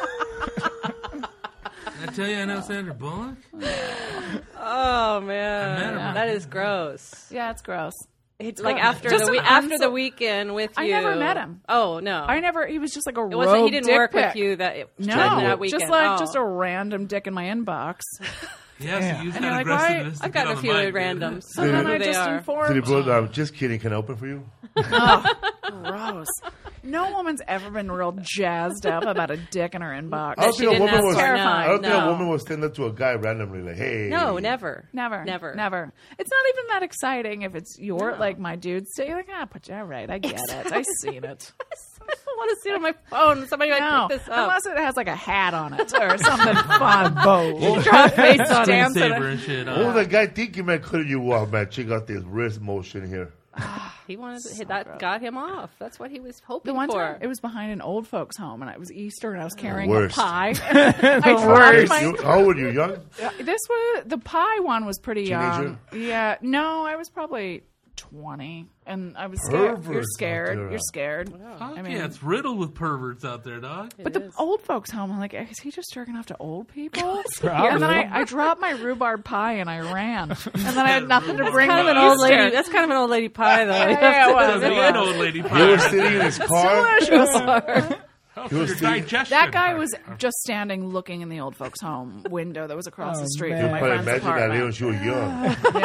Did I tell you I know Sandra Bullock? Oh met man, him. that is gross. Yeah, it's gross. It's like gross. after Just the an week after unso- the weekend with I you. never met him. Oh no, I never. He was just like a it wasn't. He rogue didn't dick work pic. with you that it, No, that weekend. just like Oh. just a random dick in my inbox. Yes, Yeah. use And that you're like, why- aggressiveness. to I've get gotten a on few the mic, randoms. dude. So then Who I they just are. informed. City bro, I'm just kidding. Can I open for you? Gross. No woman's ever been real jazzed up about a dick in her inbox. I don't she think a didn't woman ask was. for it. terrifying. I don't think No. a woman will send that to a guy randomly, like, "Hey." No, never, Never, never, never. It's not even that exciting if it's your like my dude. Say like, ah, put you all right. I get it. I seen it. I don't want to see it on my phone. Somebody might No, pick this up. unless it has like a hat on it or something fun. Bow. Draw a face on it. Screensaver and shit. What Uh, was that guy thinking, man? Cutting you off, man. Check out this wrist motion here. he wanted to, that got him off. That's what he was hoping The one for. time it was behind an old folks' home, and it was Easter, and I was carrying Worst. a pie. I dropped my- You- how old were you? Young? This was the pie one was pretty Teenager? young. Yeah, no, I was probably twenty, and I was scared. You're Perverts out scared. there. You're scared. fuck I mean- yeah, it's riddled with perverts out there, dog. But the old folks' home, I'm like, is he just jerking off to old people? Probably. And then I, I dropped my rhubarb pie and I ran, and then I had nothing to bring. kind of to an old Easter. lady. That's kind of an old lady pie, though. You Yeah, have it to- was. That's a It good was. old lady He was pie. sitting in his car. Oh, he was for your sitting- digestion. That guy was just standing looking in the old folks' home window that was across Oh, the street man. from my But friend's imagine that when apartment. she was young.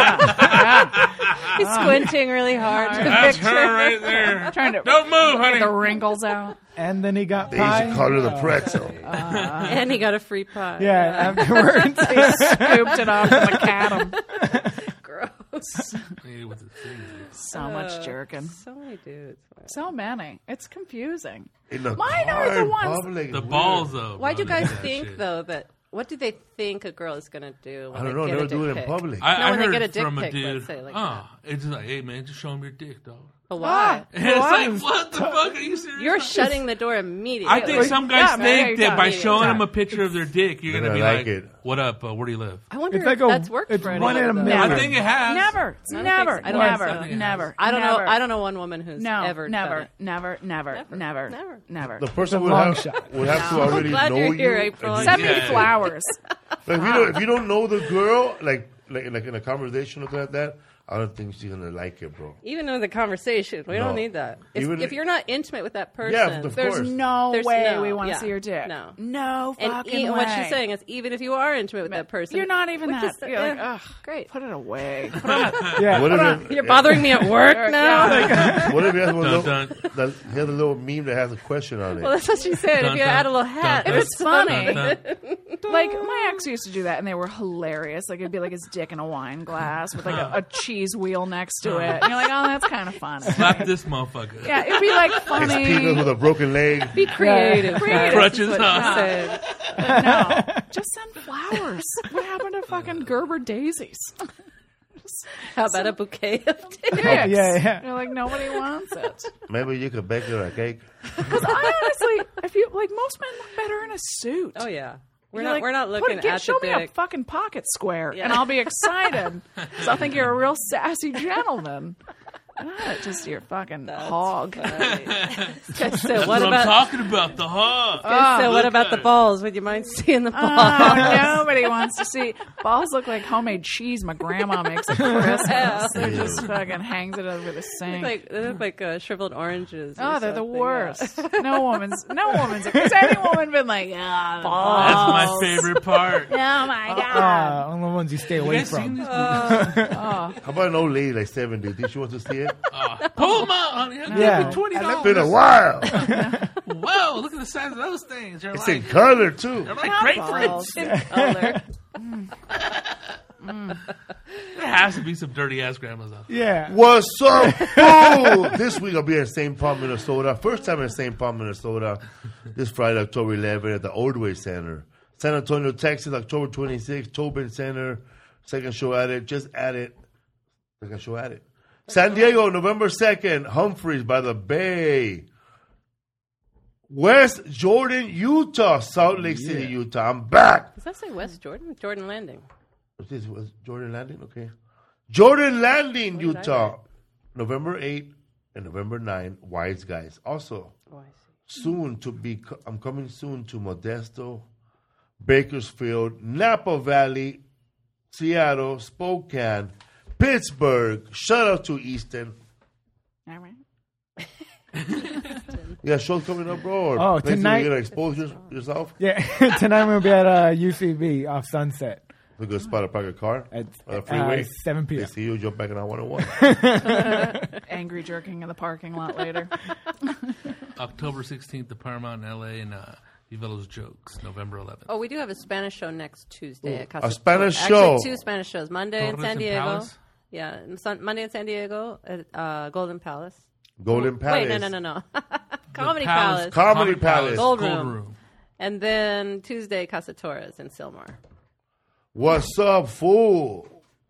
He's squinting really hard. to That's picture. her right there. Trying to Don't move, honey. get the wrinkles out. And then he got They used pie. to call her the pretzel. And he got a free pie. Yeah, afterwards. He scooped it off the macadam. Gross. Yeah, with the things. So much jerking. So many dudes. So many. It's confusing. In the Mine car, are the in ones- public, The it's balls, weird. though. Why do you bro, guys that think, shit. though, that what do they think a girl is going to do when I don't they know. get Never a dick do it in pic? public. I, No, I when they heard get a dick from a pic, dude. let's say, like oh, it's just like, hey man, just show him your dick, dog. But why? And it's like, what the fuck? Are you serious? You're shutting the door immediately. I think some guys Yeah, man, think yeah, that by yeah, showing yeah. them a picture of their dick, you're They're gonna be gonna like, like it. "What up? Uh, where do you live?" I wonder It's if like a- that's worked it's for one in a anyone, though. million. I think it has. Never. I don't Never. think so. I don't Never. think so. Never. I don't never. know. I don't know one woman who's No, ever never, done it. never, never, never, never, Never. never. The person a would long have, shot. would have to No. already glad know you're you. here, and April. you- Send me Yeah. flowers. But if you don't, if you don't know the girl, like like like in a conversation or something like that, I don't think she's gonna like it, bro. Even in the conversation, we No. don't need that. If, Even- if you're not intimate with that person, Yeah, of There's course. no There's way no- we want to yeah, see your dick. no. No and fucking e- way. what she's saying is, even if you are intimate with that person, You're not even which that. is- You're like, yeah, ugh, great. put it away. Put it on a- Yeah. What if it, You're bothering me at work now. what if he has one Dun, little, dun. that, he has a little meme that has a question on it? Well, that's what she said. Dun, if you dun, add a little hat, dun, If it's funny. Dun, dun. Like my ex used to do that, and they were hilarious. Like it'd be like his dick in a wine glass with like a, a cheese wheel next to it. And you're like, oh, that's kind of fun. Slap this motherfucker. Yeah, it'd be like His funny. penis with a broken leg. be creative. Creative. guys, Crutches, is what huh? she said. No, just send flowers. What happened to fucking Gerber daisies? How about a bouquet of dicks? Dicks. Yeah, yeah. You're like, nobody wants it. Maybe you could bake her a cake. Because I honestly, if you like, most men look better in a suit. Oh yeah, we're You're not like, we're not put- looking get, at show the me a dick. fucking pocket square, Yeah. and I'll be excited. So I'll think you're a real sassy gentleman. Not just your fucking hog. So That's what what I'm about talking about, the hog. so what Look about at the it. balls? Would you mind seeing the balls? Oh, nobody wants to see. Balls look like homemade cheese my grandma makes at Christmas. They're just fucking hangs it over the sink. like they look like uh, shriveled oranges. or Oh, they're the something, worst. No woman's, no woman's. Has any woman been like, ah, balls? That's my favorite part. Oh my god! Uh, only ones you stay You away guys seen from. these? How about an old lady like seventy? Do you think she wants to see it? Uh, pull them out, honey. Give Yeah. me twenty It's been a dollars. while. Whoa, look at the size of those things. They're It's like, in color too. they're like Balls. grapefruits. Color. There has to be some dirty ass grandmas out there. Yeah. What's up, fool? This week I'll be in Saint Paul, Minnesota. First time in Saint Paul, Minnesota. This Friday, October eleventh, at the Ordway Center. San Antonio, Texas, October twenty-sixth, Tobin Center. Second show at it. Just at it. Second show at it. San Diego, November second, Humphreys by the Bay. West Jordan, Utah. Salt Lake City, Utah. I'm back. Does that say West Jordan? Jordan Landing. What's this? Was Jordan Landing? Okay. Jordan Landing, What did I Utah. write? November eighth and November ninth, Wise Guys. Also, Oh, I see. soon to be, I'm coming soon to Modesto, Bakersfield, Napa Valley, Seattle, Spokane, Pittsburgh. Shout out to Easton. All right. You got shows coming up, bro? Or Oh, places where tonight- You're going to expose your, yourself? Yeah. Tonight we'll be at uh, U C B off Sunset We're going to spot a park a car at on the freeway. uh, seven They p.m. see you, jump back in our one oh one. Angry jerking in the parking lot later. October sixteenth, the Paramount in L A, and uh, Vivelo's Jokes, November eleventh. Oh, we do have a Spanish show next Tuesday at Casa a Spanish Actually, show. two Spanish shows. Monday in Torres San and Diego. Palace? Yeah, and Sun- Monday in San Diego at uh, Golden Palace. Golden Palace. Wait, no, no, no, no. Comedy Palace. Palace. Comedy Palace. Gold Gold Room. Room. And then Tuesday, Casa Torres in Sylmar. What's up, fool?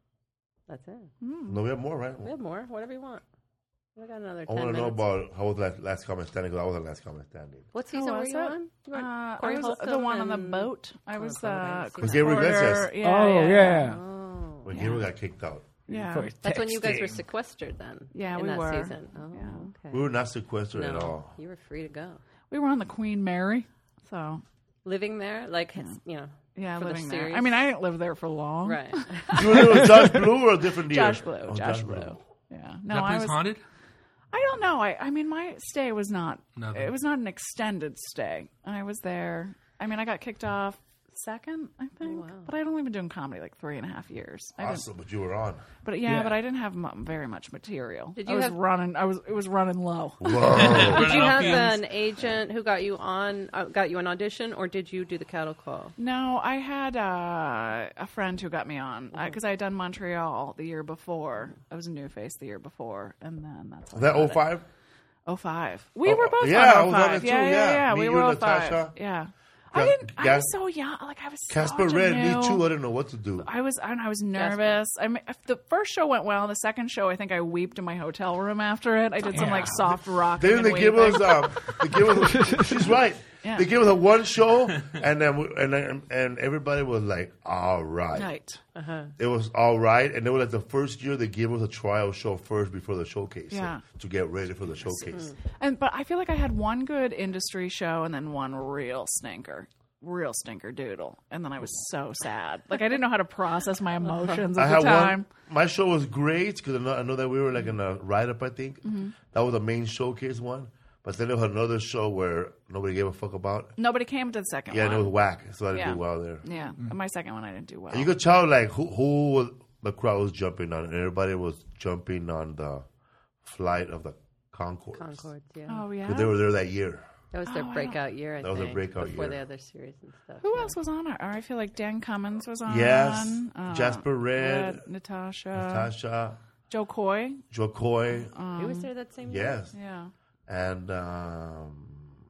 That's it. No, we have more, right? We have more. Whatever you want. We got another I ten want to minutes. know about how was that last comment standing? Because I was the last comment standing. What Who season were was you it? on? You were on Uh, I Corey was the Holcomb one on the and- boat. I was Oh, the God, Chris Gabriel Porter. Iglesias. Yeah, Oh yeah. yeah. Oh. When Hero got kicked out. Yeah. For That's when you guys were texting. sequestered then. Yeah, in we that were. season. Oh, Yeah. okay. We were not sequestered no, at all. you were free to go. We were on the Queen Mary. So, Living there, like you know, yeah, For the living there. series? I mean, I didn't live there for long. right? You were there with Josh Blue or a different deal? Josh Blue. Oh, Josh, Blue. Yeah. No, that I place was. haunted? I don't know. I, I mean, my stay was not. Nothing. It was not an extended stay. I was there. I mean, I got kicked off second, I think. wow. But I'd only been doing comedy like three and a half years. I didn't, Awesome, but you were on. but yeah, Yeah. but I didn't have mu- very much material. Did I you was have- running? I was. It was running low. Whoa. Did you have Fumes. an agent who got you on, uh, got you an audition, or did you do the cattle call? No, I had uh, a friend who got me on because I had done Montreal the year before. I was a new face the year before, and then that's Was that oh five? oh five. We Oh, were both yeah, I on was oh on five. it too, Yeah, yeah, yeah. yeah. Me, We you, were oh five. Natasha. Yeah. I Ga- didn't. I Ga- was so young. Like I was. Casper such a Red, new- me too. I didn't know what to do. I was. I, I was nervous. I mean, if the first show went well. The second show, I think I weeped in my hotel room after it. I did some like soft rock. Didn't they give us? Um, they give us. She's right. Yeah. They gave us a one show, and then we- and then, and everybody was like, "All right." Right. It was all right, and they were like the first year they gave us a trial show first before the showcase, so- Yeah. to get ready for the showcase. And but I feel like I had one good industry show and then one real stinker. Real stinker doodle. And then I was so sad. Like I didn't know how to process my emotions I at had the time. one. My show was great because I know, I know that we were like in a write up. I think Mm-hmm. that was the main showcase one. But then there was another show where nobody gave a fuck about. Nobody came to the second Yeah, and one. it was whack, so I didn't Yeah. do well there. Yeah. And my second one I didn't do well. And you could tell like who who was, the crowd was jumping on, and everybody was jumping on the flight of the Concords. Concords, yeah. Oh yeah. Because they were there that year. That was their Oh, I breakout year, I That was their think, breakout before year. the other series and stuff. Who yeah. else was on it? Or I feel like Dan Cummins was on. Yes, Uh, Jasper Red, Natasha. Natasha, Joe Coy. Joe Coy. He was there that same year? Yes, Yeah. and um,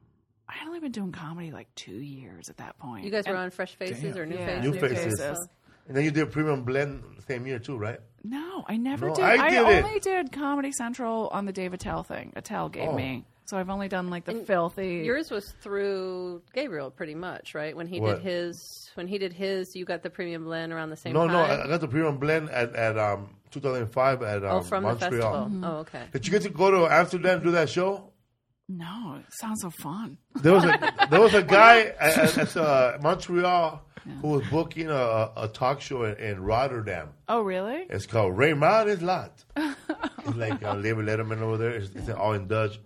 I had only been doing comedy like two years at that point. You guys were And- on Fresh Faces Damn. or New Yeah, Faces? New New Faces. Faces. And then you did Premium Blend the same year too, right? No, No, I never No, did. I I, did it. only did Comedy Central on the Dave Attell thing. Attell gave Oh. me. So I've only done like the And filthy. Yours was through Gabriel, pretty much, right? When he What? did his, when he did his, you got the premium blend around the same No, time. no, I I got the premium blend at, at um, two thousand five at um, oh, from Montreal. the festival. Mm-hmm. Oh, okay. Did you get to go to Amsterdam and do that show? No, it sounds so fun. There was a there was a guy at, at, at uh, Montreal who was booking a, a talk show in, in Rotterdam. Oh, really? It's called Raymond is Lot. It's like uh, David Letterman over there. It's, it's all in Dutch.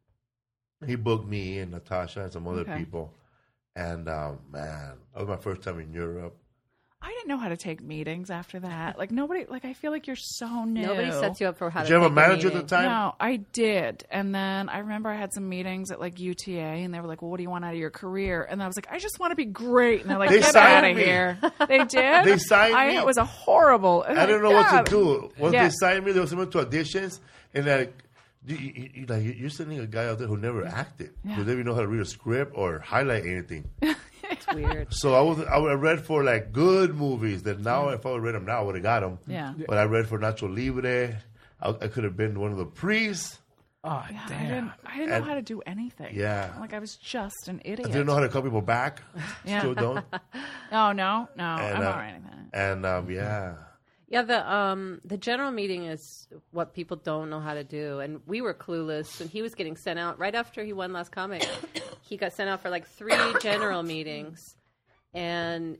He booked me and Natasha and some other Okay. people. And, um, man, that was my first time in Europe. I didn't know how to take meetings after that. Like nobody. Like I feel like you're so new. Nobody sets you up for how Did to you have a take manager at meeting. the time? No, I did. And then I remember I had some meetings at like U T A and they were like, well, what do you want out of your career? And I was like, I just want to be great. And they're like, They get signed out of me. here. They did? They signed I, me. It was a horrible. I didn't know what to do. Once Yeah. they signed me, they were sending me to auditions. And like, you, you, you, like, you're sending a guy out there who never acted. Yeah. Who didn't even know how to read a script or highlight anything. It's weird. So I was I read for like good movies that now if I would read them now I would have got them. Yeah. But I read for Nacho Libre. I, I could have been one of the priests. Oh, Yeah, I damn. didn't, I didn't know And- how to do anything. Yeah. Like I was just an I idiot. didn't know how to call people back. Yeah. Still don't. Oh, no, no. And, I'm uh, not writing that. And um, yeah, Yeah, the um the general meeting is what people don't know how to do, and we were clueless. And he was getting sent out right after he won Last Comic. He got sent out for like three general meetings, and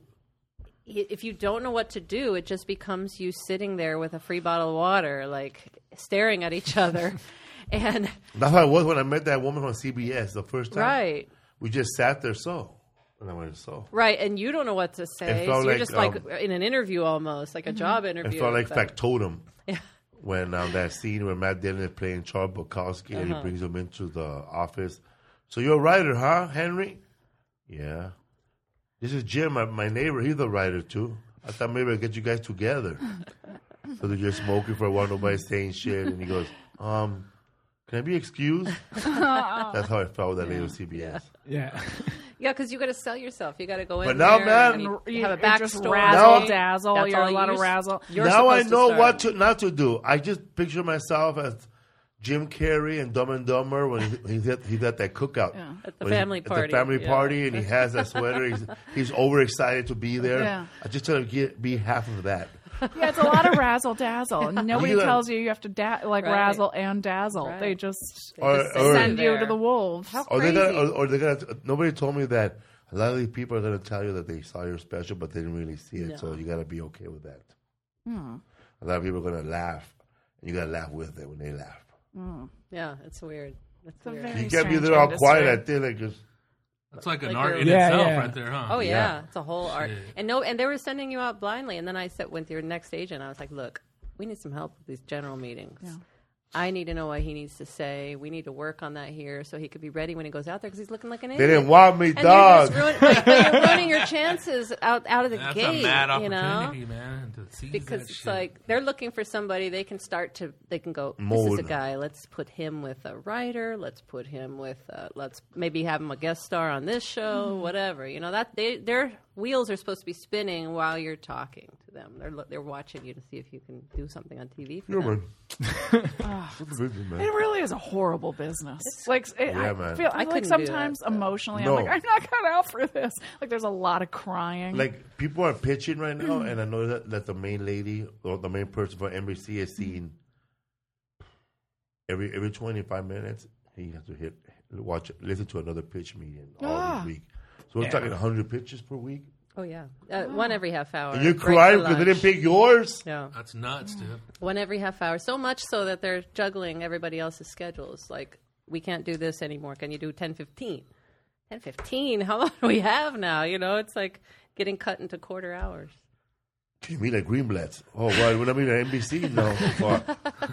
i- if you don't know what to do, it just becomes you sitting there with a free bottle of water, like staring at each other, and that's how it was when I met that woman on C B S the first time. right. We just sat there so. And I went so. Right, and you don't know what to say. It So felt you're like, just like um, in an interview almost, like a job It interview. felt like but- Factotum. Yeah. When um, that scene where Matt Dillon is playing Charles Bukowski and he Uh-huh. brings him into the office. So you're a writer, huh, Henry? Yeah. This is Jim, my, my neighbor. He's a writer too. I thought maybe I'd get you guys together. So they're just smoking for a while, nobody's saying shit. And he goes, um, can I be excused? That's how I felt with that lady with C B S. Yeah. Yeah, because you got to sell yourself. You got to go in But now, there man, and you You, have a you're just backstory. razzle Now- dazzle. That's You're all a lot you're of s- razzle. You're Now I supposed to know start. what to not to do. I just picture myself as Jim Carrey and Dumb and Dumber when he, he's, at, he's at that cookout. Yeah. At the When he's family At party, the family yeah. party, and he has that sweater. He's, he's overexcited to be there. Yeah. I just try to get be half of that. Yeah, it's a lot of razzle dazzle, and nobody You gotta- tells you you have to da- like Right. razzle and dazzle. Right. They just They Or- just or- send you there. to the wolves. How Or they crazy. got, or, or they got. Nobody told me that a lot of these people are going to tell you that they saw your special, but they didn't really see it. No. So you got to be okay with that. Hmm. A lot of people are going to laugh, and you got to laugh with it when they laugh. Yeah, it's weird. It's It's a weird. very You can't be strange there all industry. quiet. I think like just. That's like an Like art you're- in Yeah, itself yeah. right there, huh? Oh yeah. Yeah. it's a whole art. Shit. And no, and they were sending you out blindly. And then I said, with your next agent, I was like, look, we need some help with these general meetings. Yeah. I need to know what he needs to say. We need to work on that here so he could be ready when he goes out there because he's looking like an They idiot. didn't want me, and dog. You're, just ruin- like, but you're ruining your chances out out of the That's gate. a mad you know. opportunity, man, to seize Because that it's shit. like they're looking for somebody they can start to they can go, this is a Mold. guy, let's put him with a writer, let's put him with uh, let's maybe have him a guest star on this show, whatever, you know, that they their wheels are supposed to be spinning while you're talking to them. They're lo- they're watching you to see if you can do something on T V for Yeah, them. man. What's the business, man? It really is a horrible business. Like, it, Yeah, I man. feel I I like couldn't do that, sometimes so. emotionally, No. I'm like, I'm not cut out for this. Like, there's a lot of crying. Like people are pitching right now, and I know that, that the main lady or the main person for N B C is seeing every every twenty five minutes. He has to hit watch listen to another pitch meeting all Ah. this week. So we're talking hundred pitches per week. Oh yeah, uh, one every half hour. And you're break for crying because they lunch. didn't pick yours. Yeah. That's nuts, dude. One every half hour. So much so that they're juggling everybody else's schedules. Like, we can't do this anymore. Can you do ten fifteen? ten fifteen? How long do we have now? You know, it's like getting cut into quarter hours. You mean like Greenblatt's? Oh, why? When I mean at N B C? No. Fuck.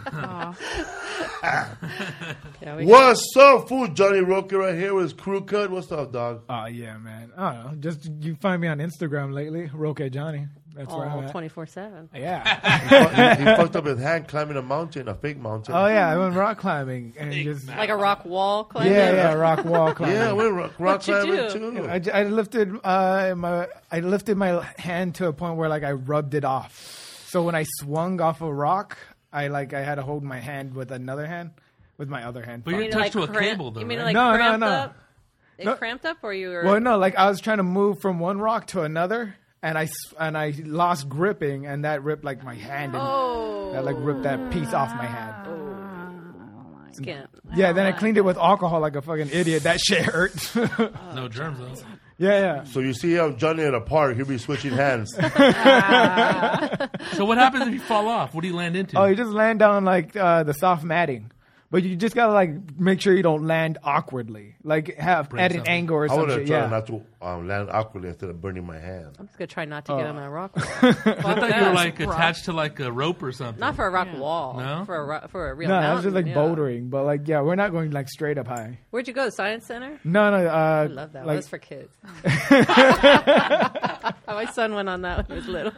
Yeah, we What's up, fool? Johnny Roca right here with Crew Cut. What's up, dog? Oh yeah, man. I don't know. Just you find me on Instagram lately, Roque Johnny. That's where I'm all at. twenty-four seven. Yeah. he, he fucked up his hand climbing a mountain, a fake mountain. Oh yeah, I went rock climbing and just Like a rock wall climber? yeah, yeah, rock wall climbing. Yeah, we're rock, rock What'd you climbing do? too. I, j- I lifted uh, my I lifted my hand to a point where like I rubbed it off. So So when I swung off a rock, I like I had to hold my hand with another hand, with my other hand. But you're You mean, touched to a cramp- cable, though, You mean right? like No, no, cramped no. up? It No. cramped up, or you were? Well, no, like I was trying to move from one rock to another, and I s- and I lost gripping, and that ripped like my hand, and oh, that like ripped that piece off my hand. skin. Yeah, then I cleaned it with alcohol like a fucking idiot. That shit hurt. No germs, though. yeah, yeah. So you see um, Johnny at a park, he'll be switching hands. So what happens if you fall off? What do you land into? Oh, you just land on like uh, the soft matting, but you just gotta like make sure you don't land awkwardly, like have Break at an something. angle or I some would have shit. tried Yeah. not to um, land awkwardly instead of burning my hand. I'm just gonna try not to get Oh. on that rock wall. I thought you were like rock. attached to like a rope or something. Not for a rock wall. No? For a ro- for a real No, mountain. that's just like yeah. bouldering, but like yeah, we're not going like straight up high. Where'd you go? Science Center? No, no. Uh, I love that. Like, That's for kids. My son went on that when he was little.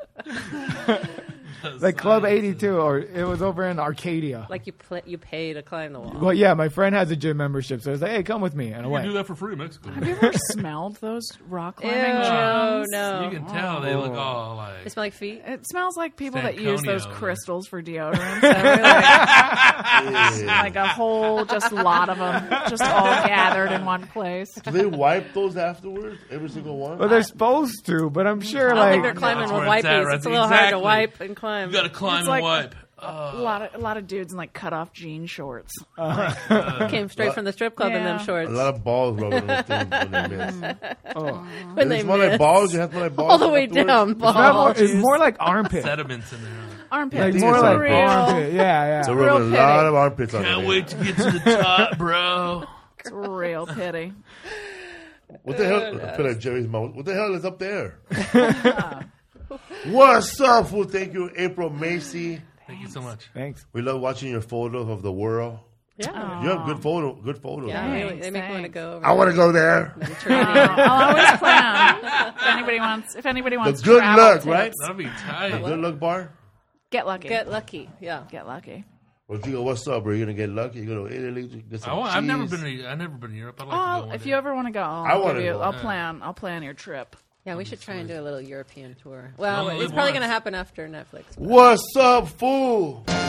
like Club eighty-two, or it was over in Arcadia. Like you pl- you pay to climb the wall. Well, yeah, my friend has a gym membership, so it's like, hey, come with me, and I You can do went. that for free in Mexico. Have you ever smelled those rock Ew, climbing gyms? no. You can tell they look all They like. smell like feet. It smells like people that use those Stanconio. crystals for deodorant. So really like, Yeah. like a whole, just lot of them, just all gathered in one place. Do they wipe those afterwards? Every single one? Well, they're supposed to, but I'm sure I don't like think they're climbing That's with where it's at, wipies. right? It's a little hard Exactly. to wipe and climb. You got to climb It's and like- wipe. A lot of a lot of dudes in like cut off jean shorts. Came straight from the strip club in them Yeah. shorts. a lot of balls rubbing on those things when they miss. oh. when Does they it smell like miss. balls? You have to smell like balls all the way afterwards? down. It's, not Balls. more, it's more like armpit, Sediments in there. Armpit, like think more it's like armpit. real. armpit. Yeah, yeah. So Real rubbing a lot pity. of armpits on Can't it. wait to get to the top, bro. It's real pity. What the hell? I feel like Jerry's mouth. What the hell is up there? What's up, fool? Thank you, April Macy. Thank you so much. Thanks. We love watching your photos of the world. Yeah. You have good photo, good photos. Yeah, man. they, they make me want to Thanks. go over I want to go there. Mediterranean. I'll always plan. If anybody wants, if anybody The wants, good travel luck, tips, right? That'd be tight. Good luck, bar. Get lucky. Get lucky. Yeah. Get lucky. Well, you go, what's up, bro? You gonna get lucky? You go to Italy, get some I want, cheese. I've never been. To, I've never been to Europe. I'd like to go Oh, one if day. you ever want to go, I I'll, wanna give you, go. I'll Yeah. plan. I'll plan your trip. Yeah, we should try and do a little European tour. Well, Only it's live probably once. going to happen after Netflix. What's up, fool?